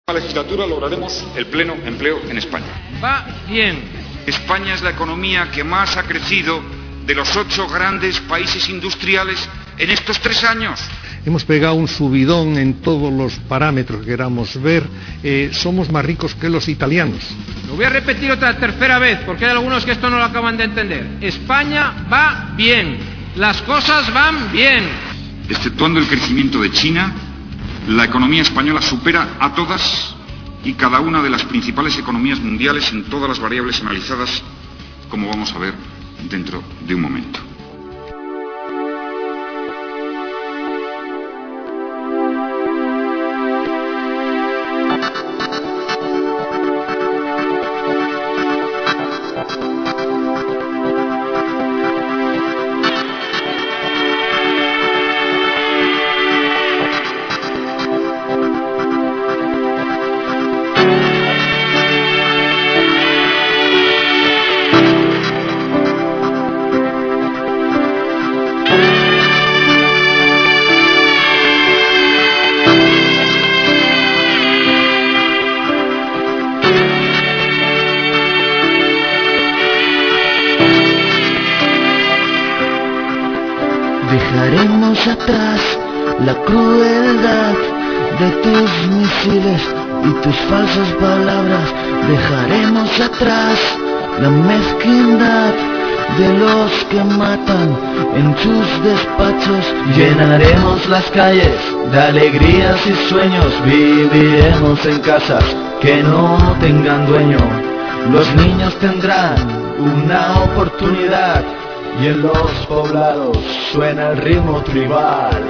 La legislatura lograremos el pleno empleo en España. Va bien. España es la economía que más ha crecido de los 8 grandes países industriales en estos 3 años. Hemos pegado un subidón en todos los parámetros que queramos ver. Somos más ricos que los italianos. Lo voy a repetir otra tercera vez, porque hay algunos que esto no lo acaban de entender. España va bien. Las cosas van bien. Exceptuando el crecimiento de China, la economía española supera a todas y cada una de las principales economías mundiales en todas las variables analizadas, como vamos a ver dentro de un momento. Dejaremos atrás la crueldad de tus misiles y tus falsas palabras. Dejaremos atrás la mezquindad de los que matan en sus despachos. Llenaremos las calles de alegrías y sueños. Viviremos en casas que no tengan dueño. Los niños tendrán una oportunidad. Y en los poblados suena el ritmo tribal.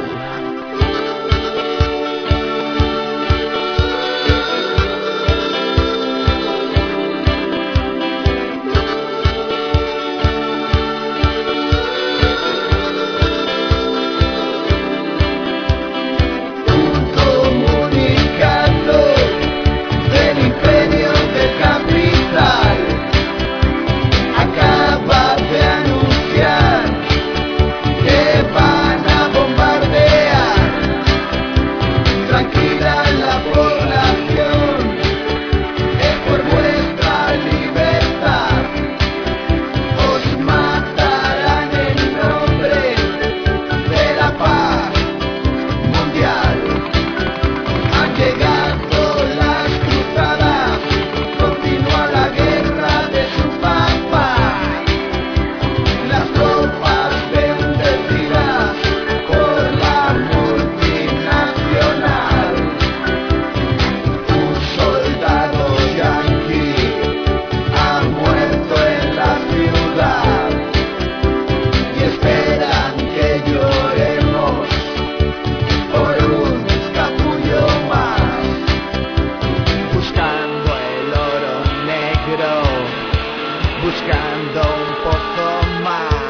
Un comunicado del imperio del capital acaba de anunciar que van a bombardear. Tranquila la población, es por vuestra libertad. Os matarán en nombre de la paz mundial. Han llegado las cruzadas, continúa la guerra de su papá. Las tropas bendecidas por la multinacional. Un soldado yanqui ha muerto en la ciudad y esperan que lloremos por un capullo más. Buscando el oro negro, buscando un poco más.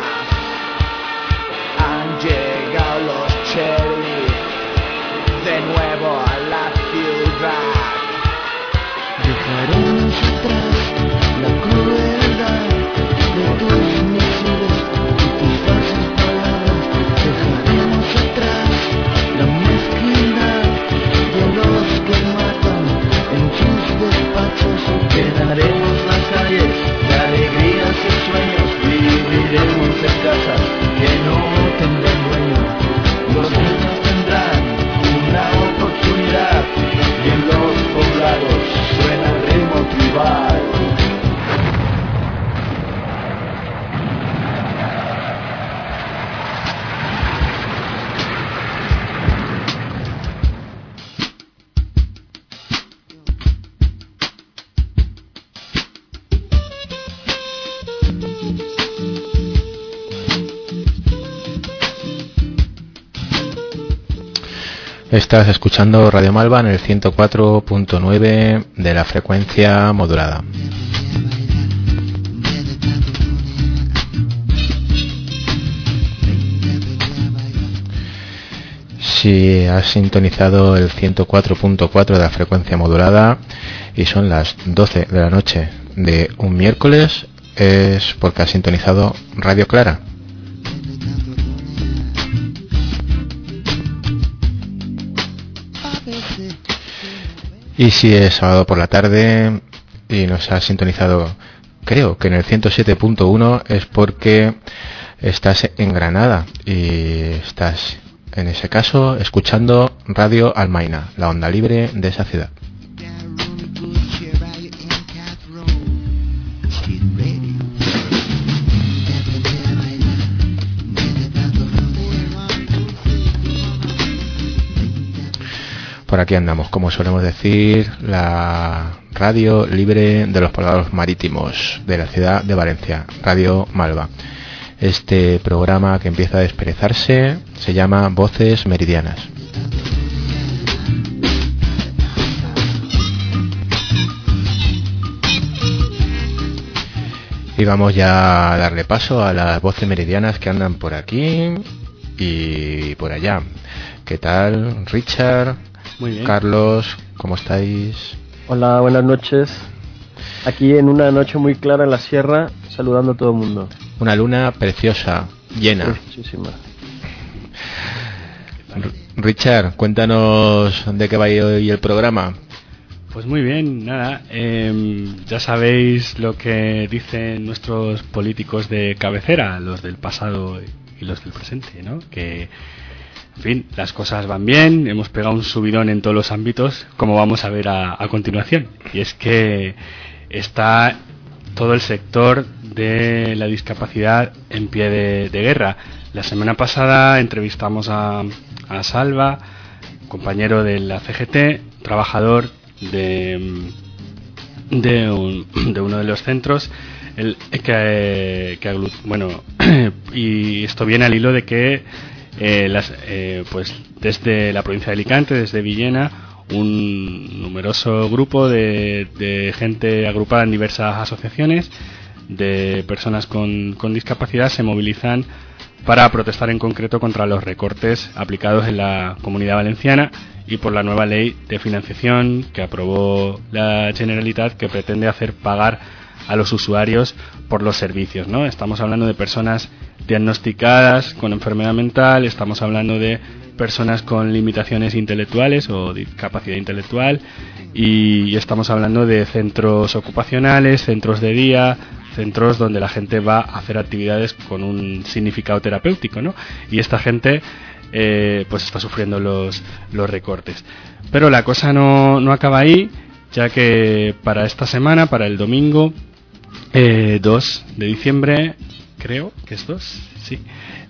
Han llegado los sheriff de nuevo a la ciudad. Dejaremos atrás la crueldad de tus misiles y tus falsas palabras. Dejaremos atrás la mezquindad de los que matan en sus despachos. Llenaremos las calles de alegrías y sueños. Viviremos en casas que no tendrán dueño. Los niños tendrán una oportunidad y en los poblados suena el ritmo tribal. Estás escuchando Radio Malva en el 104.9 de la frecuencia modulada. Si has sintonizado el 104.4 de la frecuencia modulada y son las 12 de la noche de un miércoles, es porque has sintonizado Radio Clara. Y si es sábado por la tarde y nos has sintonizado, creo que en el 107.1, es porque estás en Granada y estás, en ese caso, escuchando Radio Almaina, la onda libre de esa ciudad. Por aquí andamos, como solemos decir, la radio libre de los poblados marítimos de la ciudad de Valencia, Radio Malva. Este programa que empieza a desperezarse se llama Voces Meridianas. Y vamos ya a darle paso a las voces meridianas que andan por aquí y por allá. ¿Qué tal, Richard? Muy bien. Carlos, ¿cómo estáis? Hola, buenas noches. Aquí en una noche muy clara en la sierra, saludando a todo el mundo. Una luna preciosa, llena. Muchísima. Richard, cuéntanos de qué va hoy el programa. Pues muy bien, nada. Ya sabéis lo que dicen nuestros políticos de cabecera, los del pasado y los del presente, ¿no? Que en fin, las cosas van bien, hemos pegado un subidón en todos los ámbitos, como vamos a ver a continuación. Y es que está todo el sector de la discapacidad en pie de guerra. La semana pasada entrevistamos a Salva, compañero de la CGT, trabajador de uno de los centros, bueno, y esto viene al hilo de que pues desde la provincia de Alicante, desde Villena, un numeroso grupo de gente agrupada en diversas asociaciones de personas con discapacidad se movilizan para protestar en concreto contra los recortes aplicados en la Comunidad Valenciana y por la nueva ley de financiación que aprobó la Generalitat, que pretende hacer pagar a los usuarios por los servicios, ¿no? Estamos hablando de personas diagnosticadas con enfermedad mental, estamos hablando de personas con limitaciones intelectuales o discapacidad intelectual, y estamos hablando de centros ocupacionales, centros de día, centros donde la gente va a hacer actividades con un significado terapéutico, ¿no? Y esta gente pues está sufriendo los recortes. Pero la cosa no acaba ahí, ya que para esta semana, para el domingo 2 de diciembre, creo que es 2, sí.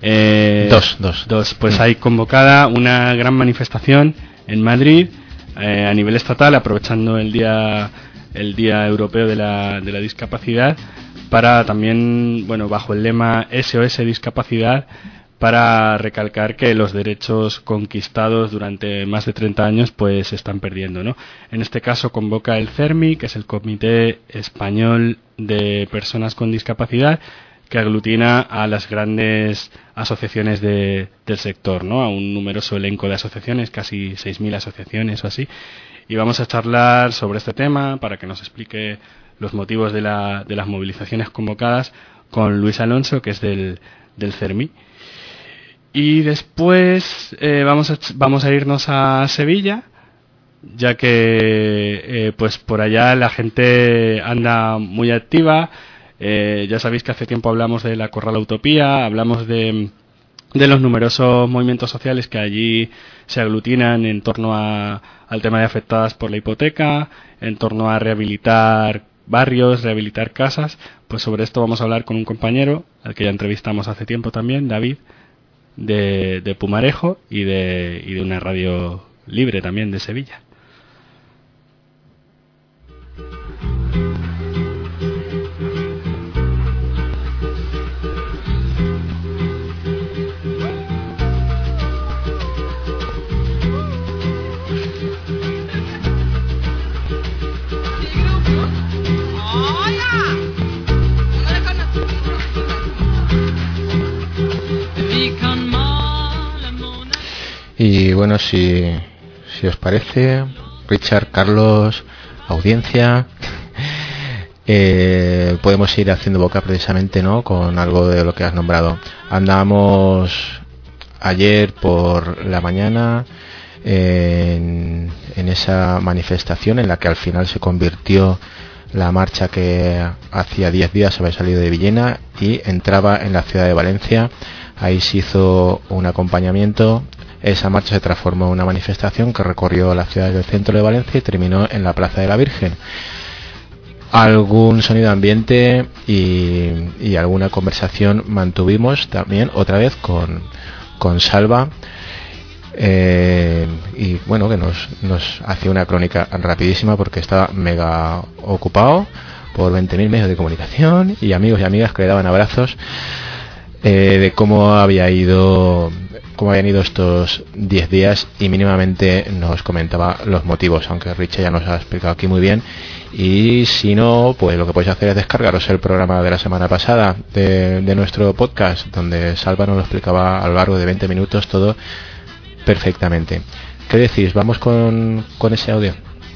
2. Pues hay convocada una gran manifestación en Madrid a nivel estatal, aprovechando el Día Europeo de la Discapacidad, para también, bueno, bajo el lema SOS Discapacidad, para recalcar que los derechos conquistados durante más de 30 años pues se están perdiendo, ¿no? En este caso convoca el CERMI, que es el Comité Español de Personas con Discapacidad, que aglutina a las grandes asociaciones del sector, ¿no? A un numeroso elenco de asociaciones, casi 6.000 asociaciones o así. Y vamos a charlar sobre este tema para que nos explique los motivos de las movilizaciones convocadas con Luis Alonso, que es del CERMI. Y después vamos a irnos a Sevilla, ya que pues por allá la gente anda muy activa. Ya sabéis que hace tiempo hablamos de la Corral Utopía, hablamos de los numerosos movimientos sociales que allí se aglutinan en torno al tema de afectadas por la hipoteca, en torno a rehabilitar barrios, rehabilitar casas. Pues sobre esto vamos a hablar con un compañero al que ya entrevistamos hace tiempo también, David, de Pumarejo y de una radio libre también de Sevilla. Y bueno, si os parece, Richard, Carlos, audiencia, podemos ir haciendo boca precisamente, ¿no?, con algo de lo que has nombrado. Andamos ayer por la mañana en esa manifestación en la que al final se convirtió la marcha que hacía 10 días había salido de Villena y entraba en la ciudad de Valencia. Ahí se hizo un acompañamiento. Esa marcha se transformó en una manifestación que recorrió la ciudad del centro de Valencia y terminó en la Plaza de la Virgen. Algún sonido ambiente y alguna conversación mantuvimos también otra vez con Salva, y bueno, que nos hacía una crónica rapidísima porque estaba mega ocupado por 20.000 medios de comunicación y amigos y amigas que le daban abrazos, de cómo habían ido estos 10 días, y mínimamente nos comentaba los motivos, aunque Richie ya nos ha explicado aquí muy bien. Y si no, pues lo que podéis hacer es descargaros el programa de la semana pasada de nuestro podcast, donde Salva nos lo explicaba a lo largo de 20 minutos todo perfectamente. ¿Qué decís? ¿Vamos con ese audio?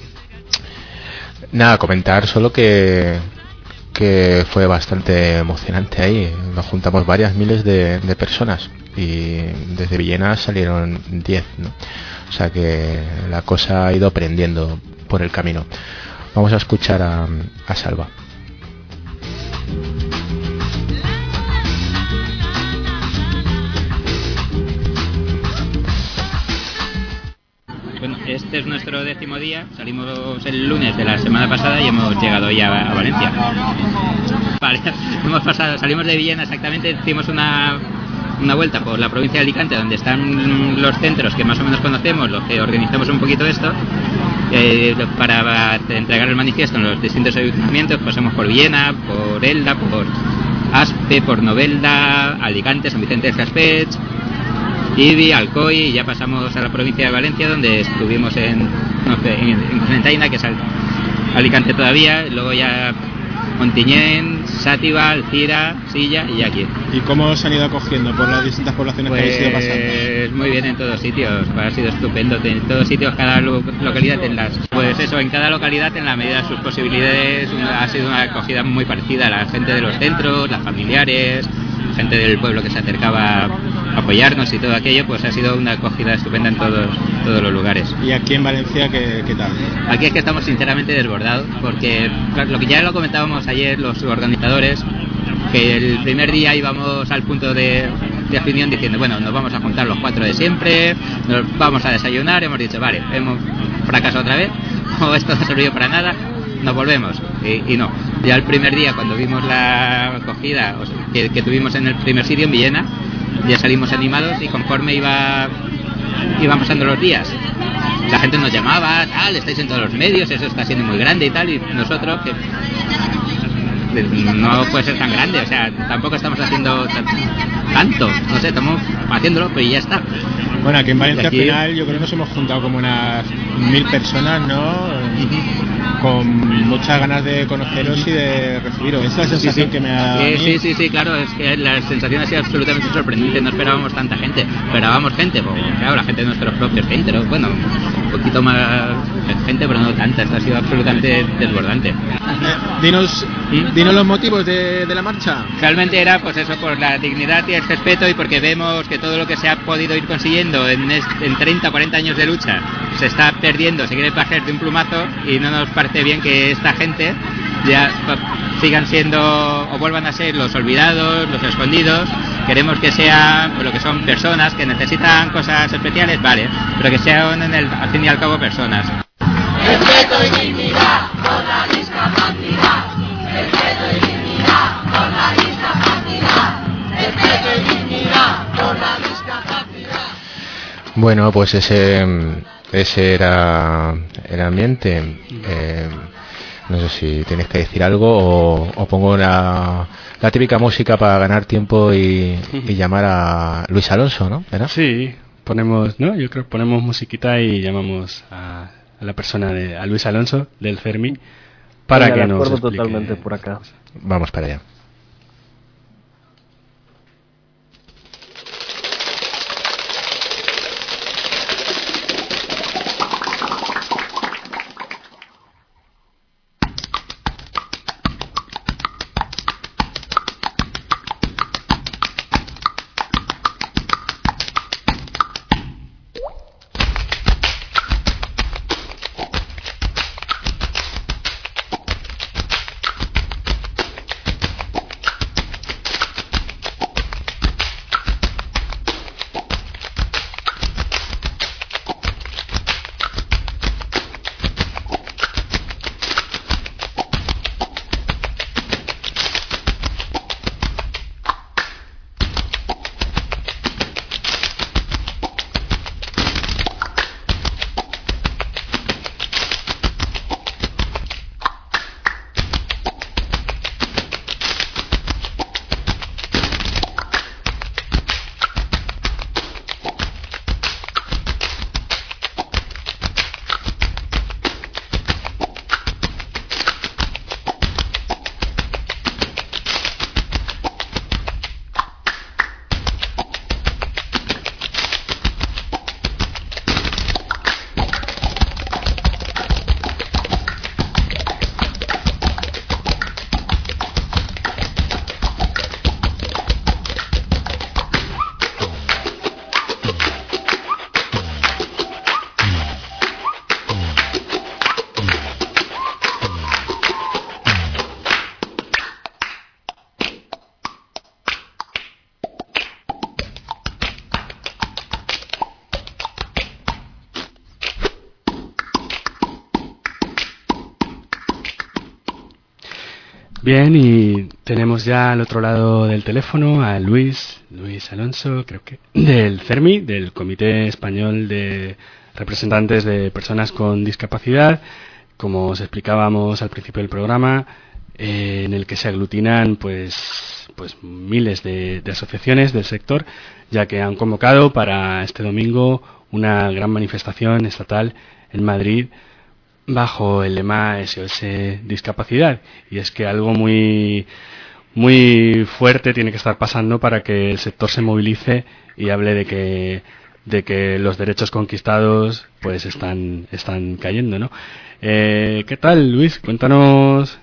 Nada, comentar solo que fue bastante emocionante ahí. Nos juntamos varias miles de personas y desde Villena salieron 10, ¿no? O sea que la cosa ha ido aprendiendo por el camino. Vamos a escuchar a Salva. Bueno, este es nuestro 10º día. Salimos el lunes de la semana pasada y hemos llegado ya a Valencia. Vale, salimos de Villena exactamente, hicimos una vuelta por la provincia de Alicante, donde están los centros que más o menos conocemos, los que organizamos un poquito esto, para entregar el manifiesto en los distintos ayuntamientos. Pasamos por Villena, por Elda, por Aspe, por Novelda, Alicante, San Vicente del Caspech, Ibi, Alcoy, y ya pasamos a la provincia de Valencia, donde estuvimos en Cocentaina, que es Alicante todavía, luego ya Montiñén, Sátiva, Alcira, Silla y aquí. ¿Y cómo os han ido acogiendo por las distintas poblaciones que habéis ido pasando? Muy bien, en todos sitios, ha sido estupendo. En todos sitios, cada localidad en cada localidad, en la medida de sus posibilidades, ha sido una acogida muy parecida. La gente de los centros, las familiares, gente del pueblo que se acercaba a apoyarnos y todo aquello, pues ha sido una acogida estupenda en todos los lugares. ¿Y aquí en Valencia qué tal? Aquí es que estamos sinceramente desbordados, porque lo que ya lo comentábamos ayer los organizadores, que el primer día íbamos al punto de opinión diciendo, bueno, nos vamos a juntar los 4 de siempre, nos vamos a desayunar, hemos dicho, vale, hemos fracasado otra vez, o esto no ha servido para nada, nos volvemos, y no. Ya el primer día, cuando vimos la acogida que tuvimos en el primer sitio, en Villena, ya salimos animados, y conforme iban pasando los días, la gente nos llamaba, tal, estáis en todos los medios, eso está siendo muy grande y tal, y nosotros, que no puede ser tan grande, o sea, tampoco estamos haciendo tanto, no sé, estamos haciéndolo, pero ya está. Bueno, aquí en Valencia al final yo creo que nos hemos juntado como unas 1.000 personas, ¿no? Con muchas ganas de conoceros y de recibiros. Esa es la sensación que me ha dado. Sí, claro, es que la sensación ha sido absolutamente sorprendente. No esperábamos tanta gente, esperábamos gente, pues, claro, la gente de nuestros propios centros, bueno, un poquito más gente, pero no tanta. Esto ha sido absolutamente desbordante. Dinos los motivos de la marcha. Realmente era, pues eso, por la dignidad y el respeto, y porque vemos que todo lo que se ha podido ir consiguiendo en 30 o 40 años de lucha se está perdiendo, se quiere pasar de un plumazo, y no nos parece bien que esta gente ya sigan siendo o vuelvan a ser los olvidados, los escondidos. Queremos que sean, pues, lo que son personas que necesitan cosas especiales, vale, pero que sean al fin y al cabo personas. Respeto y dignidad por la discapacidad. Respeto y dignidad por la discapacidad. Respeto y dignidad por la discapacidad. Bueno, pues ese era el ambiente. No sé si tenéis que decir algo o pongo la típica música para ganar tiempo y llamar a Luis Alonso, ¿no? ¿Verdad? Sí, ponemos, ¿no? Yo creo que ponemos musiquita y llamamos a la persona a Luis Alonso del Fermi para que nos explique. Totalmente por acá. Vamos para allá. Bien, y tenemos ya al otro lado del teléfono a Luis Alonso, creo que, del CERMI, del Comité Español de Representantes de Personas con Discapacidad, como os explicábamos al principio del programa, en el que se aglutinan pues miles de asociaciones del sector, ya que han convocado para este domingo una gran manifestación estatal en Madrid bajo el lema SOS Discapacidad. Y es que algo muy fuerte tiene que estar pasando para que el sector se movilice y hable de que los derechos conquistados pues están cayendo, ¿no? ¿Qué tal, Luis? Cuéntanos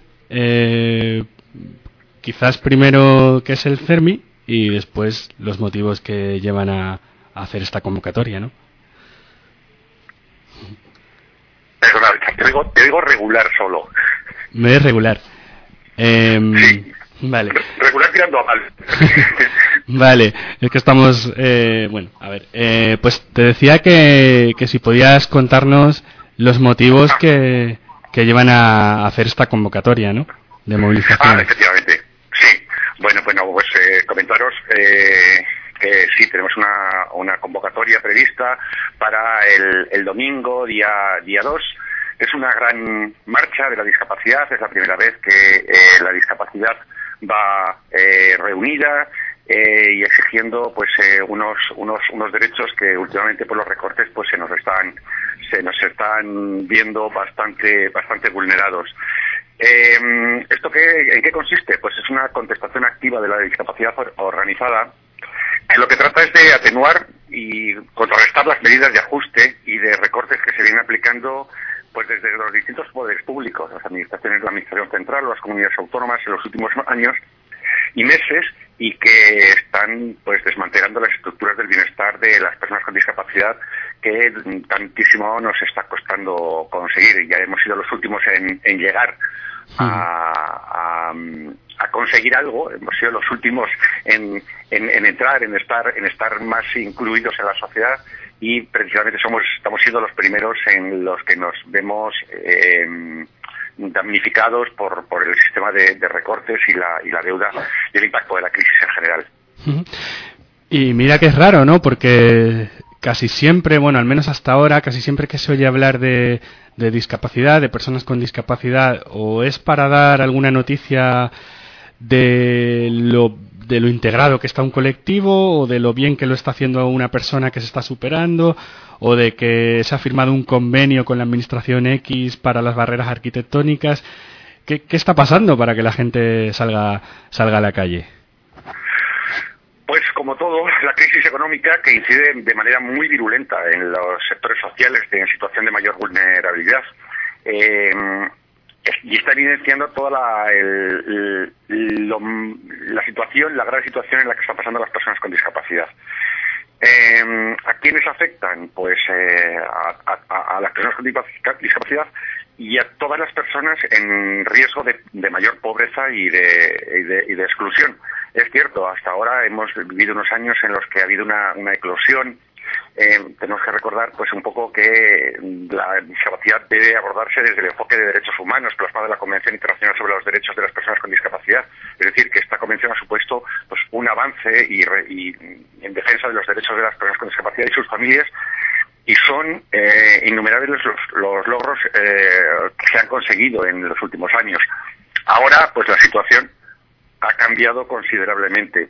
quizás primero qué es el CERMI y después los motivos que llevan a hacer esta convocatoria, ¿no? Perdona, te digo regular solo. Me es regular. Sí. Vale. Regular tirando a mal. Vale, es que estamos... bueno, a ver, pues te decía que si podías contarnos los motivos que llevan a hacer esta convocatoria, ¿no? De movilización. Efectivamente, sí. Bueno, pues comentaros que sí, tenemos una convocatoria prevista para el domingo, día 2. Es una gran marcha de la discapacidad, es la primera vez que la discapacidad va reunida y exigiendo pues unos derechos que últimamente por los recortes pues se nos están viendo bastante vulnerados. ¿Esto en qué consiste? Pues es una contestación activa de la discapacidad organizada, que lo que trata es de atenuar y contrarrestar las medidas de ajuste y de recortes que se vienen aplicando pues desde los distintos poderes públicos, las administraciones, la Administración Central, las comunidades autónomas en los últimos años y meses, y que están pues desmantelando las estructuras del bienestar de las personas con discapacidad que tantísimo nos está costando conseguir. Ya hemos sido los últimos en llegar a conseguir algo, hemos sido los últimos en entrar, en estar más incluidos en la sociedad, y precisamente estamos siendo los primeros en los que nos vemos damnificados por el sistema de recortes y la deuda y el impacto de la crisis en general. Y mira que es raro, ¿no? Porque casi siempre, bueno, al menos hasta ahora, casi siempre que se oye hablar de discapacidad, de personas con discapacidad, o es para dar alguna noticia de lo integrado que está un colectivo, o de lo bien que lo está haciendo una persona que se está superando, o de que se ha firmado un convenio con la administración X para las barreras arquitectónicas. ¿Qué está pasando para que la gente salga a la calle? Pues como todo, la crisis económica que incide de manera muy virulenta en los sectores sociales en situación de mayor vulnerabilidad. Y está evidenciando toda la situación, la gran situación en la que están pasando las personas con discapacidad. ¿A quiénes afectan? Pues a las personas con discapacidad y a todas las personas en riesgo de mayor pobreza y de exclusión. Es cierto, hasta ahora hemos vivido unos años en los que ha habido una eclosión. Tenemos que recordar pues un poco que la discapacidad debe abordarse desde el enfoque de derechos humanos plasmado en la Convención Internacional sobre los Derechos de las Personas con Discapacidad. Es decir, que esta convención ha supuesto pues un avance y en defensa de los derechos de las personas con discapacidad y sus familias, y son innumerables los logros que se han conseguido en los últimos años. Ahora pues la situación ha cambiado considerablemente.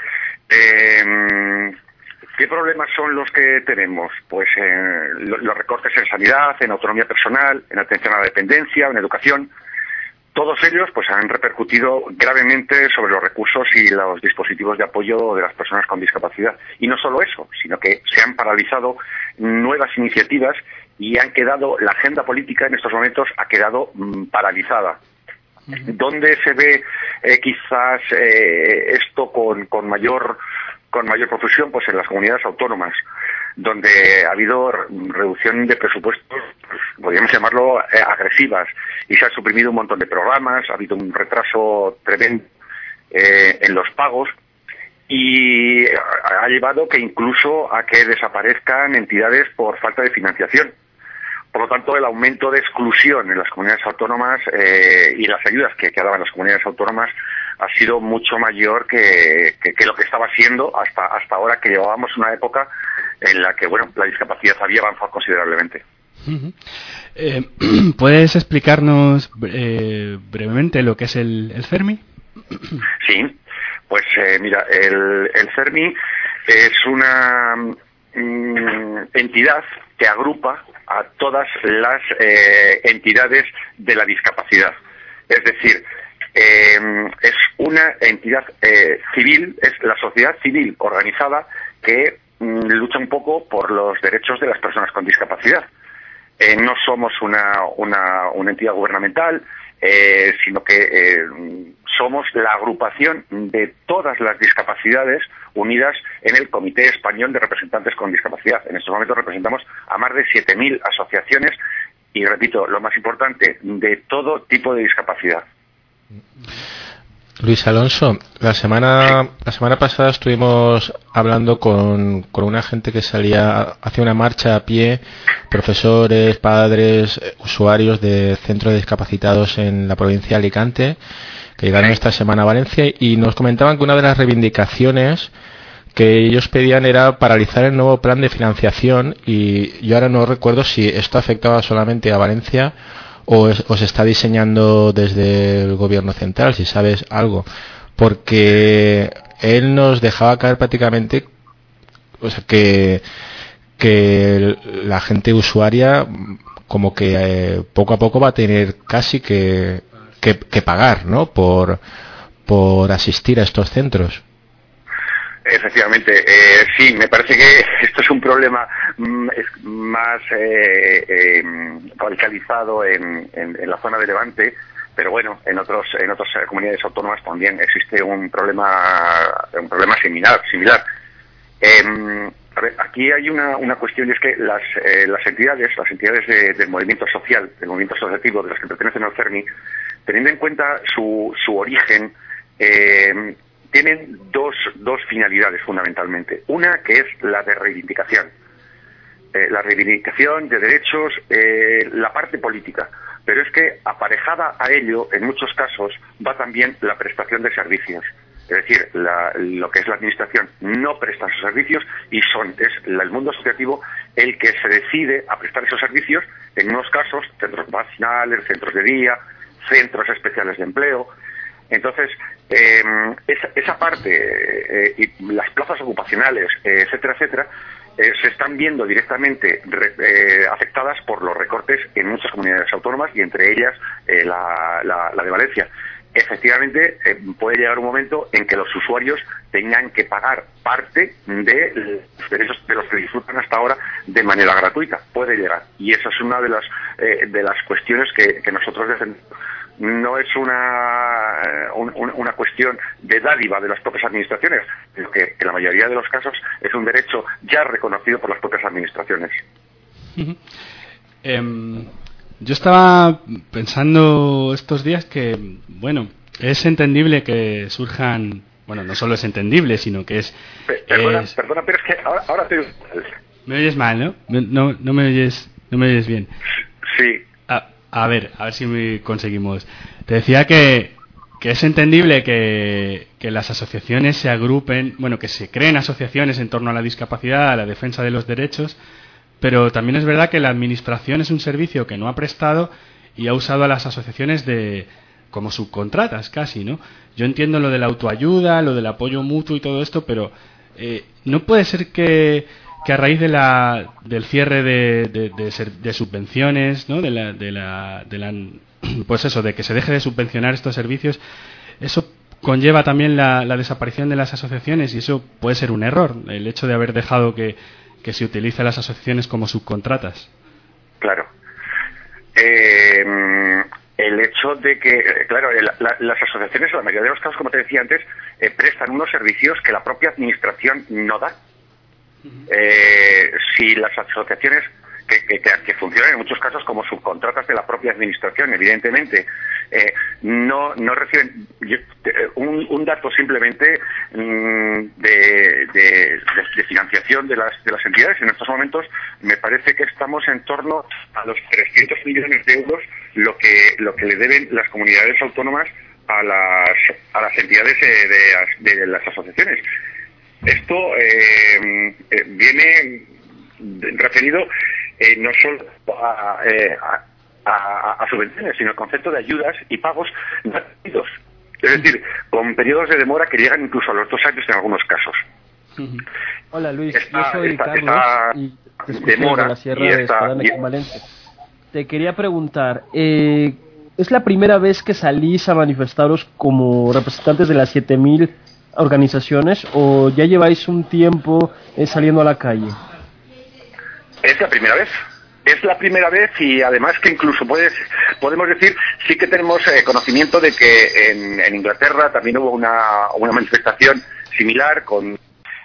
¿Qué problemas son los que tenemos? Pues los recortes en sanidad, en autonomía personal, en atención a la dependencia, en educación. Todos ellos pues han repercutido gravemente sobre los recursos y los dispositivos de apoyo de las personas con discapacidad. Y no solo eso, sino que se han paralizado nuevas iniciativas y la agenda política en estos momentos ha quedado paralizada. ¿Dónde se ve quizás esto con mayor profusión? Pues en las comunidades autónomas, donde ha habido reducción de presupuestos, pues, podríamos llamarlo agresivas, y se han suprimido un montón de programas, ha habido un retraso tremendo en los pagos, y ha llevado que incluso a que desaparezcan entidades por falta de financiación. por lo tanto, el aumento de exclusión en las comunidades autónomas y las ayudas que daban las comunidades autónomas ha sido mucho mayor que lo que estaba siendo hasta ahora, que llevábamos una época en la que, bueno, la discapacidad había avanzado considerablemente. ¿Puedes explicarnos brevemente lo que es el CERMI? Sí, pues mira, el CERMI es una entidad que agrupa a todas las entidades de la discapacidad. Es decir, es una entidad civil, es la sociedad civil organizada que lucha un poco por los derechos de las personas con discapacidad. No somos una entidad gubernamental, sino que somos la agrupación de todas las discapacidades unidas en el Comité Español de Representantes con Discapacidad. En estos momentos representamos a más de 7.000 asociaciones y, repito, lo más importante, de todo tipo de discapacidad. Luis Alonso, la semana pasada estuvimos hablando con una gente que hacía una marcha a pie, profesores, padres, usuarios de centros de discapacitados en la provincia de Alicante, que llegaron esta semana a Valencia, y nos comentaban que una de las reivindicaciones que ellos pedían era paralizar el nuevo plan de financiación, y yo ahora no recuerdo si esto afectaba solamente a Valencia o se está diseñando desde el gobierno central, si sabes algo, porque él nos dejaba caer prácticamente, o sea, que la gente usuaria como que poco a poco va a tener casi que pagar, ¿no?, por asistir a estos centros. Efectivamente, sí, me parece que esto es un problema más radicalizado en la zona de Levante, pero bueno, en otras comunidades autónomas también existe un problema similar. A ver, aquí hay una cuestión, y es que las entidades del movimiento social, del movimiento asociativo, de las que pertenecen al CERMI, teniendo en cuenta su origen, tienen dos finalidades fundamentalmente. Una, que es la de reivindicación. La reivindicación de derechos, la parte política. Pero es que aparejada a ello, en muchos casos, va también la prestación de servicios. Es decir, lo que es la administración no presta esos servicios y es el mundo asociativo el que se decide a prestar esos servicios, en unos casos, centros vacacionales, centros de día, centros especiales de empleo. Entonces, esa parte y las plazas ocupacionales, etcétera, se están viendo directamente afectadas por los recortes en muchas comunidades autónomas, y entre ellas la de Valencia. Efectivamente, puede llegar un momento en que los usuarios tengan que pagar parte de los derechos de los que disfrutan hasta ahora de manera gratuita. Puede llegar. Y esa es una de las cuestiones que nosotros defendemos. No es una cuestión de dádiva de las propias administraciones, sino que en la mayoría de los casos es un derecho ya reconocido por las propias administraciones. Yo estaba pensando estos días que, bueno, es entendible que surjan, bueno, no solo es entendible, sino que es... Perdona, pero es que ahora te... ¿Me oyes mal, no? No me oyes bien. Sí. A ver si conseguimos. Te decía que es entendible que las asociaciones se agrupen, bueno, que se creen asociaciones en torno a la discapacidad, a la defensa de los derechos, pero también es verdad que la administración es un servicio que no ha prestado y ha usado a las asociaciones como subcontratas casi, ¿no? Yo entiendo lo de la autoayuda, lo del apoyo mutuo y todo esto, pero no puede ser que a raíz del cierre de subvenciones, ¿no?, pues eso, de que se deje de subvencionar estos servicios, eso conlleva también la desaparición de las asociaciones, y eso puede ser un error, el hecho de haber dejado que se utilicen las asociaciones como subcontratas. Claro. El hecho de que, claro, las asociaciones, en la mayoría de los casos, como te decía antes, prestan unos servicios que la propia administración no da. Si las asociaciones que funcionan en muchos casos como subcontratas de la propia administración, evidentemente no reciben. Un dato simplemente de financiación de las entidades. En estos momentos me parece que estamos en torno a los 300 millones de euros lo que le deben las comunidades autónomas a las entidades de las asociaciones. Esto viene referido no solo a subvenciones, sino al concepto de ayudas y pagos gratuitos. Es decir, con periodos de demora que llegan incluso a los 2 años en algunos casos. Hola Luis, yo soy Carlos y te escucho de la Sierra de Espadán aquí en Valencia. Te quería preguntar, ¿es la primera vez que salís a manifestaros como representantes de las 7.000 organizaciones o ya lleváis un tiempo saliendo a la calle? Es la primera vez. Es la primera vez y además que incluso podemos decir, sí que tenemos conocimiento de que en Inglaterra también hubo una manifestación similar con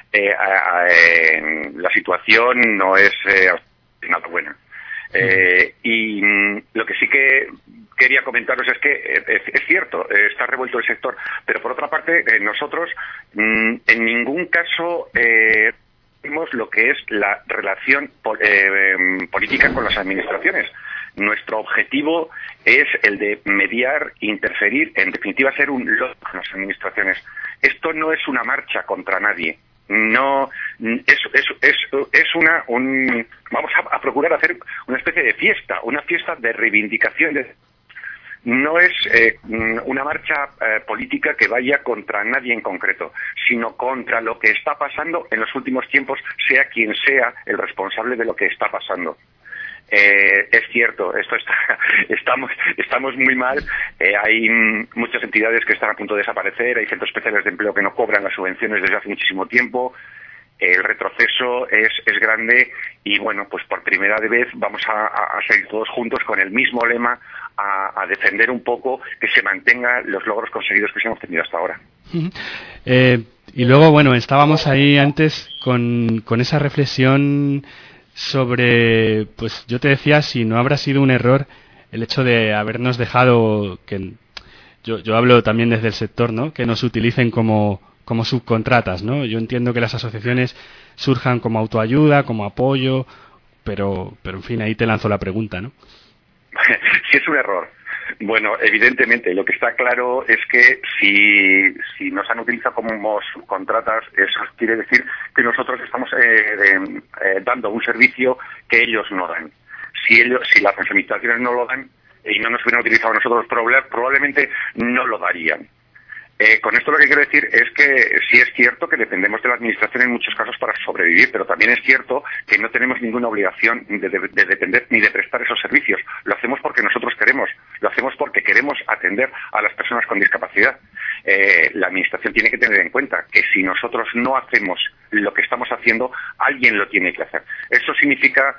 la situación no es nada buena. Y lo que sí que quería comentaros es que es cierto, está revuelto el sector, pero por otra parte nosotros en ningún caso vemos lo que es la relación política con las administraciones. Nuestro objetivo es el de mediar, interferir, en definitiva ser un lobby con las administraciones. Esto no es una marcha contra nadie. No, vamos a procurar hacer una especie de fiesta, una fiesta de reivindicación. No es una marcha política que vaya contra nadie en concreto, sino contra lo que está pasando en los últimos tiempos, sea quien sea el responsable de lo que está pasando. Es cierto, estamos muy mal, hay muchas entidades que están a punto de desaparecer, hay centros especiales de empleo que no cobran las subvenciones desde hace muchísimo tiempo, el retroceso es grande y bueno, pues por primera vez vamos a seguir todos juntos con el mismo lema a defender un poco que se mantengan los logros conseguidos que se hemos tenido hasta ahora. Y luego, bueno, estábamos ahí antes con esa reflexión sobre, pues yo te decía, si no habrá sido un error el hecho de habernos dejado, que yo hablo también desde el sector, ¿no?, que nos utilicen como subcontratas, ¿no? Yo entiendo que las asociaciones surjan como autoayuda, como apoyo, pero en fin, ahí te lanzo la pregunta, ¿no? Sí, es un error. Bueno, evidentemente, lo que está claro es que si nos han utilizado como subcontratas, eso quiere decir que nosotros estamos dando un servicio que ellos no dan. Si las administraciones no lo dan y no nos hubieran utilizado a nosotros, probablemente no lo darían. Con esto lo que quiero decir es que sí es cierto que dependemos de la administración en muchos casos para sobrevivir, pero también es cierto que no tenemos ninguna obligación de depender ni de prestar esos servicios. Lo hacemos porque nosotros queremos, lo hacemos porque queremos atender a las personas con discapacidad. La administración tiene que tener en cuenta que si nosotros no hacemos lo que estamos haciendo, alguien lo tiene que hacer. Eso significa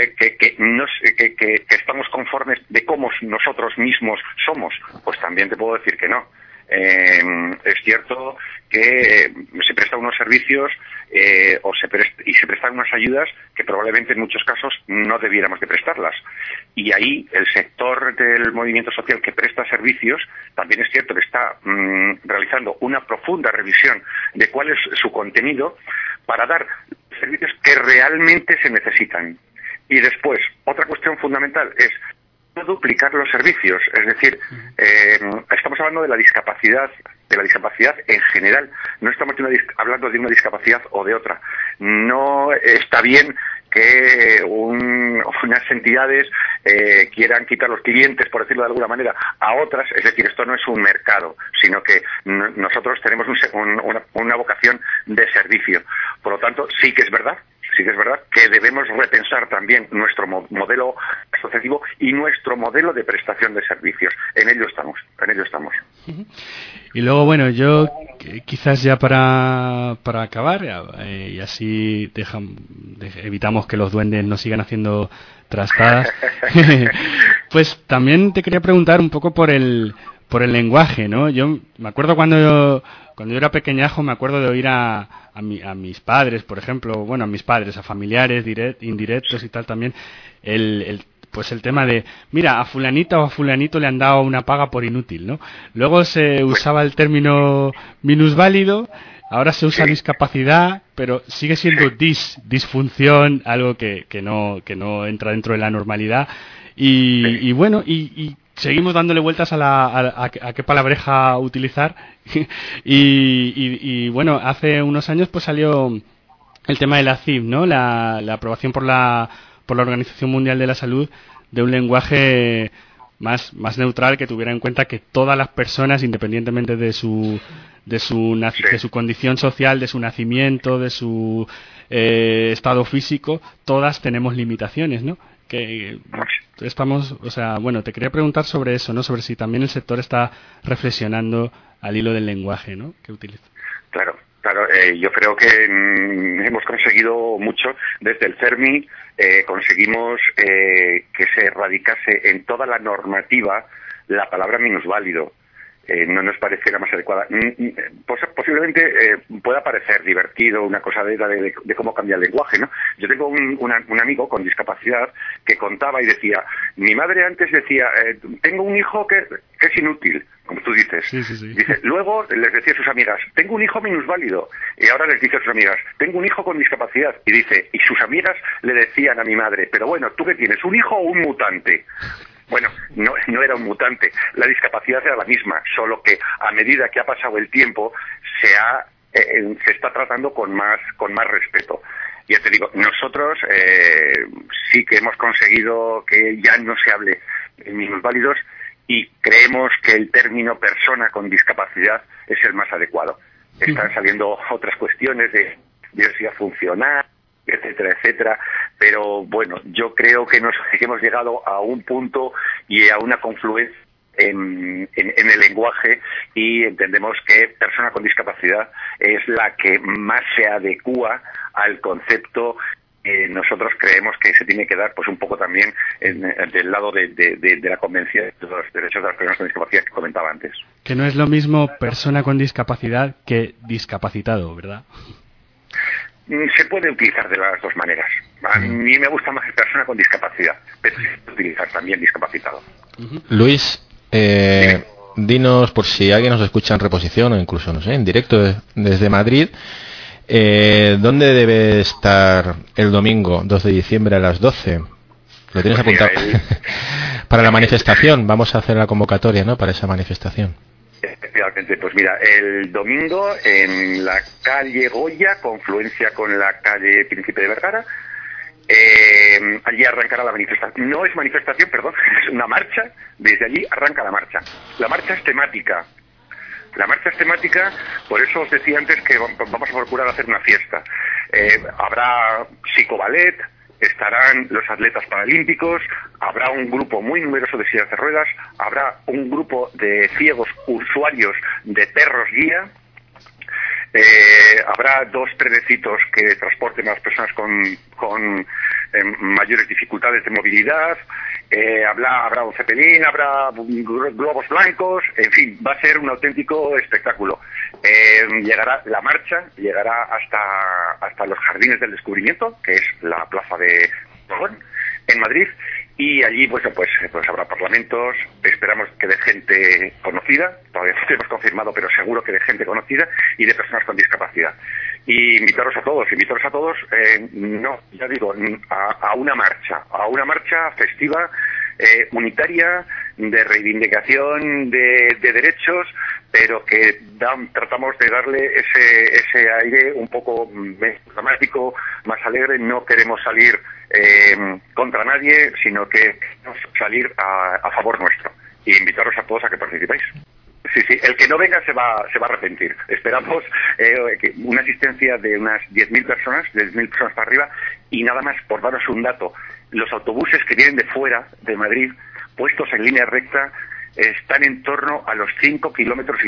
que estamos conformes de cómo nosotros mismos somos. Pues también te puedo decir que no. Es cierto que se prestan unos servicios y se prestan unas ayudas que probablemente en muchos casos no debiéramos de prestarlas. Y ahí el sector del movimiento social que presta servicios también es cierto que está realizando una profunda revisión de cuál es su contenido para dar servicios que realmente se necesitan. Y después, otra cuestión fundamental es no duplicar los servicios, es decir, estamos hablando de la discapacidad en general, no estamos hablando de una discapacidad o de otra. No está bien que unas entidades quieran quitar los clientes, por decirlo de alguna manera, a otras, es decir, esto no es un mercado, sino que nosotros tenemos una vocación de servicio. Por lo tanto, sí que es verdad que debemos repensar también nuestro modelo asociativo y nuestro modelo de prestación de servicios. En ello estamos. Y luego, bueno, yo quizás ya para acabar, y así evitamos que los duendes nos sigan haciendo trastadas, pues también te quería preguntar un poco por el lenguaje, ¿no? Yo me acuerdo cuando yo era pequeñajo, me acuerdo de oír a mis padres, por ejemplo, bueno, a mis padres, a familiares indirectos y tal también, pues el tema de, mira, a fulanita o a fulanito le han dado una paga por inútil, ¿no? Luego se usaba el término minusválido, ahora se usa discapacidad, pero sigue siendo disfunción, algo que no entra dentro de la normalidad. Y bueno, y seguimos dándole vueltas a qué palabreja utilizar. y bueno, hace unos años pues salió el tema de la CIV, ¿no? La aprobación por la Organización Mundial de la Salud de un lenguaje más neutral, que tuviera en cuenta que todas las personas, independientemente de su condición social, de su nacimiento, de su estado físico, todas tenemos limitaciones, ¿no? Que estamos, o sea, bueno, te quería preguntar sobre eso, ¿no? Sobre si también el sector está reflexionando al hilo del lenguaje, ¿no? Que utiliza. Claro, yo creo que hemos conseguido mucho. Desde el CERMI conseguimos que se erradicase en toda la normativa la palabra minusválido. No nos parece la más adecuada. Posiblemente pueda parecer divertido una cosa de cómo cambia el lenguaje, ¿no? Yo tengo un amigo con discapacidad que contaba y decía, mi madre antes decía, tengo un hijo que es inútil, como tú dices. Sí. Dice, luego les decía a sus amigas, tengo un hijo minusválido, y ahora les dice a sus amigas, tengo un hijo con discapacidad, y dice, y sus amigas le decían a mi madre, pero bueno, ¿tú qué tienes, un hijo o un mutante? Bueno, no era un mutante, la discapacidad era la misma, solo que a medida que ha pasado el tiempo se está tratando con más respeto. Ya te digo, nosotros sí que hemos conseguido que ya no se hable de minusválidos y creemos que el término persona con discapacidad es el más adecuado. Están saliendo otras cuestiones de diversidad funcional, etcétera, pero bueno, yo creo que hemos llegado a un punto y a una confluencia en el lenguaje, y entendemos que persona con discapacidad es la que más se adecúa al concepto que nosotros creemos que se tiene que dar, pues un poco también del lado de la Convención de los Derechos de las Personas con Discapacidad que comentaba antes. Que no es lo mismo persona con discapacidad que discapacitado, ¿verdad? Se puede utilizar de las dos maneras. A mí me gusta más persona con discapacidad, pero se puede utilizar también discapacitado. Luis, dinos, por si alguien nos escucha en reposición o incluso, no sé, en directo desde Madrid, ¿dónde debe estar el domingo 2 de diciembre a las 12? ¿Lo tienes apuntado? Para la manifestación, vamos a hacer la convocatoria, ¿no? Para esa manifestación. Efectivamente, pues mira, el domingo en la calle Goya, confluencia con la calle Príncipe de Vergara, allí arrancará la manifestación. No es manifestación, perdón, es una marcha. Desde allí arranca la marcha. La marcha es temática. Por eso os decía antes que vamos a procurar hacer una fiesta. Habrá psicoballet, estarán los atletas paralímpicos, habrá un grupo muy numeroso de sillas de ruedas, habrá un grupo de ciegos usuarios de perros guía, habrá 2 trenecitos que transporten a las personas con mayores dificultades de movilidad, habrá un cepelín, habrá globos blancos, en fin, va a ser un auténtico espectáculo. Llegará la marcha, llegará hasta los Jardines del Descubrimiento, que es la plaza de Borbón, en Madrid, y allí pues habrá parlamentos, esperamos que de gente conocida, todavía no tenemos confirmado, pero seguro que de gente conocida y de personas con discapacidad. Y invitaros a todos, no, ya digo, a una marcha festiva, unitaria, de reivindicación de derechos, pero que tratamos de darle ese aire un poco más dramático, más alegre. No queremos salir contra nadie, sino que queremos salir a favor nuestro, y invitaros a todos a que participéis. Sí, el que no venga se va a arrepentir. Esperamos una asistencia de unas 10.000 personas, de 10.000 personas para arriba, y nada más, por daros un dato, los autobuses que vienen de fuera de Madrid, puestos en línea recta, están en torno a los 5,5 kilómetros.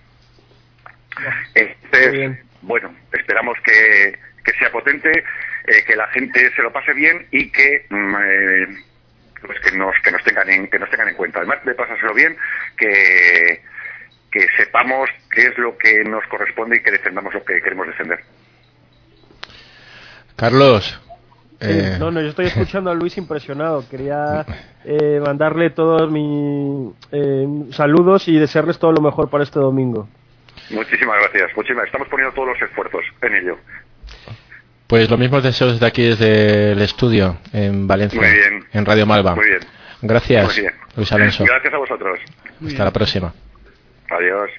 Entonces, bueno, esperamos que sea potente, que la gente se lo pase bien y que pues que nos tengan en cuenta. Además de pasárselo bien, que sepamos qué es lo que nos corresponde y que defendamos lo que queremos defender. Carlos, No, yo estoy escuchando a Luis impresionado. Quería mandarle todos mis saludos y desearles todo lo mejor para este domingo. Muchísimas gracias. Estamos poniendo todos los esfuerzos en ello. Pues los mismos deseos de aquí desde el estudio en Valencia, muy bien, en Radio Malva. Muy bien. Gracias, muy bien. Luis Alonso. Gracias a vosotros. Hasta la próxima. Adiós.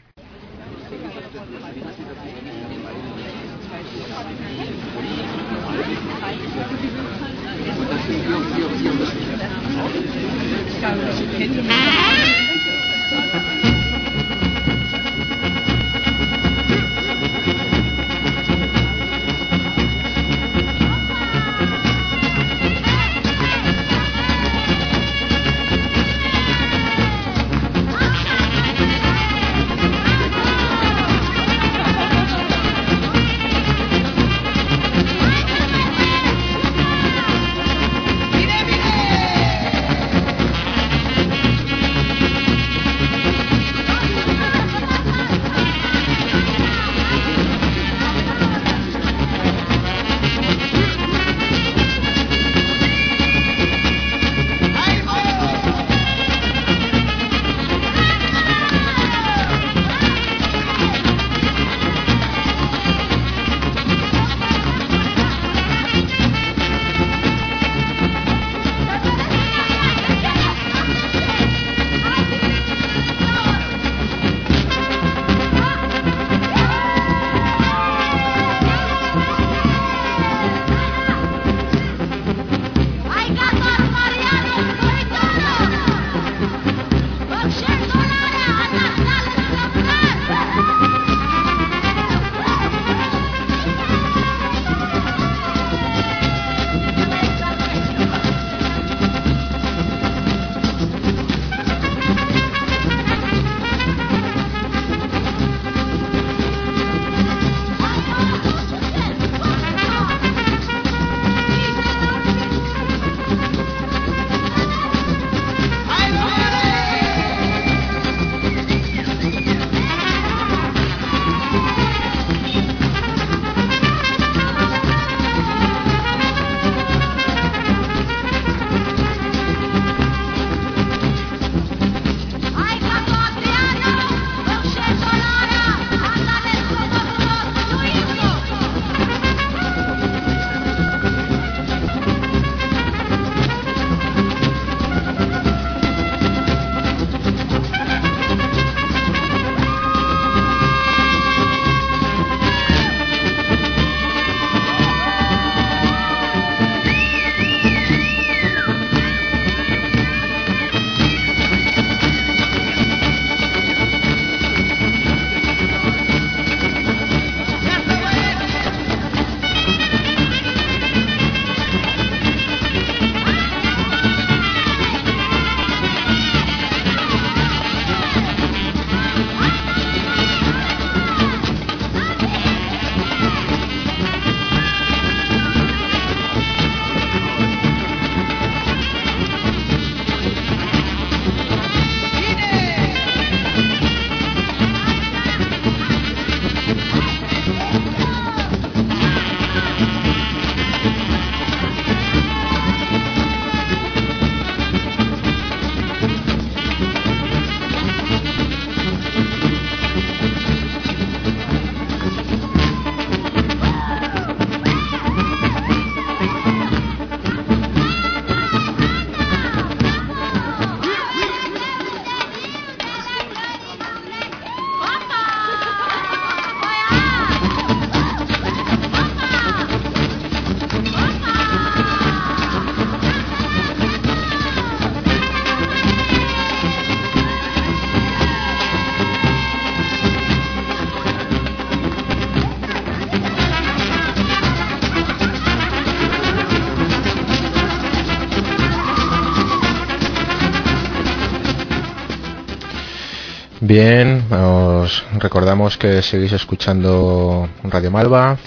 Bien, os recordamos que seguís escuchando Radio Malva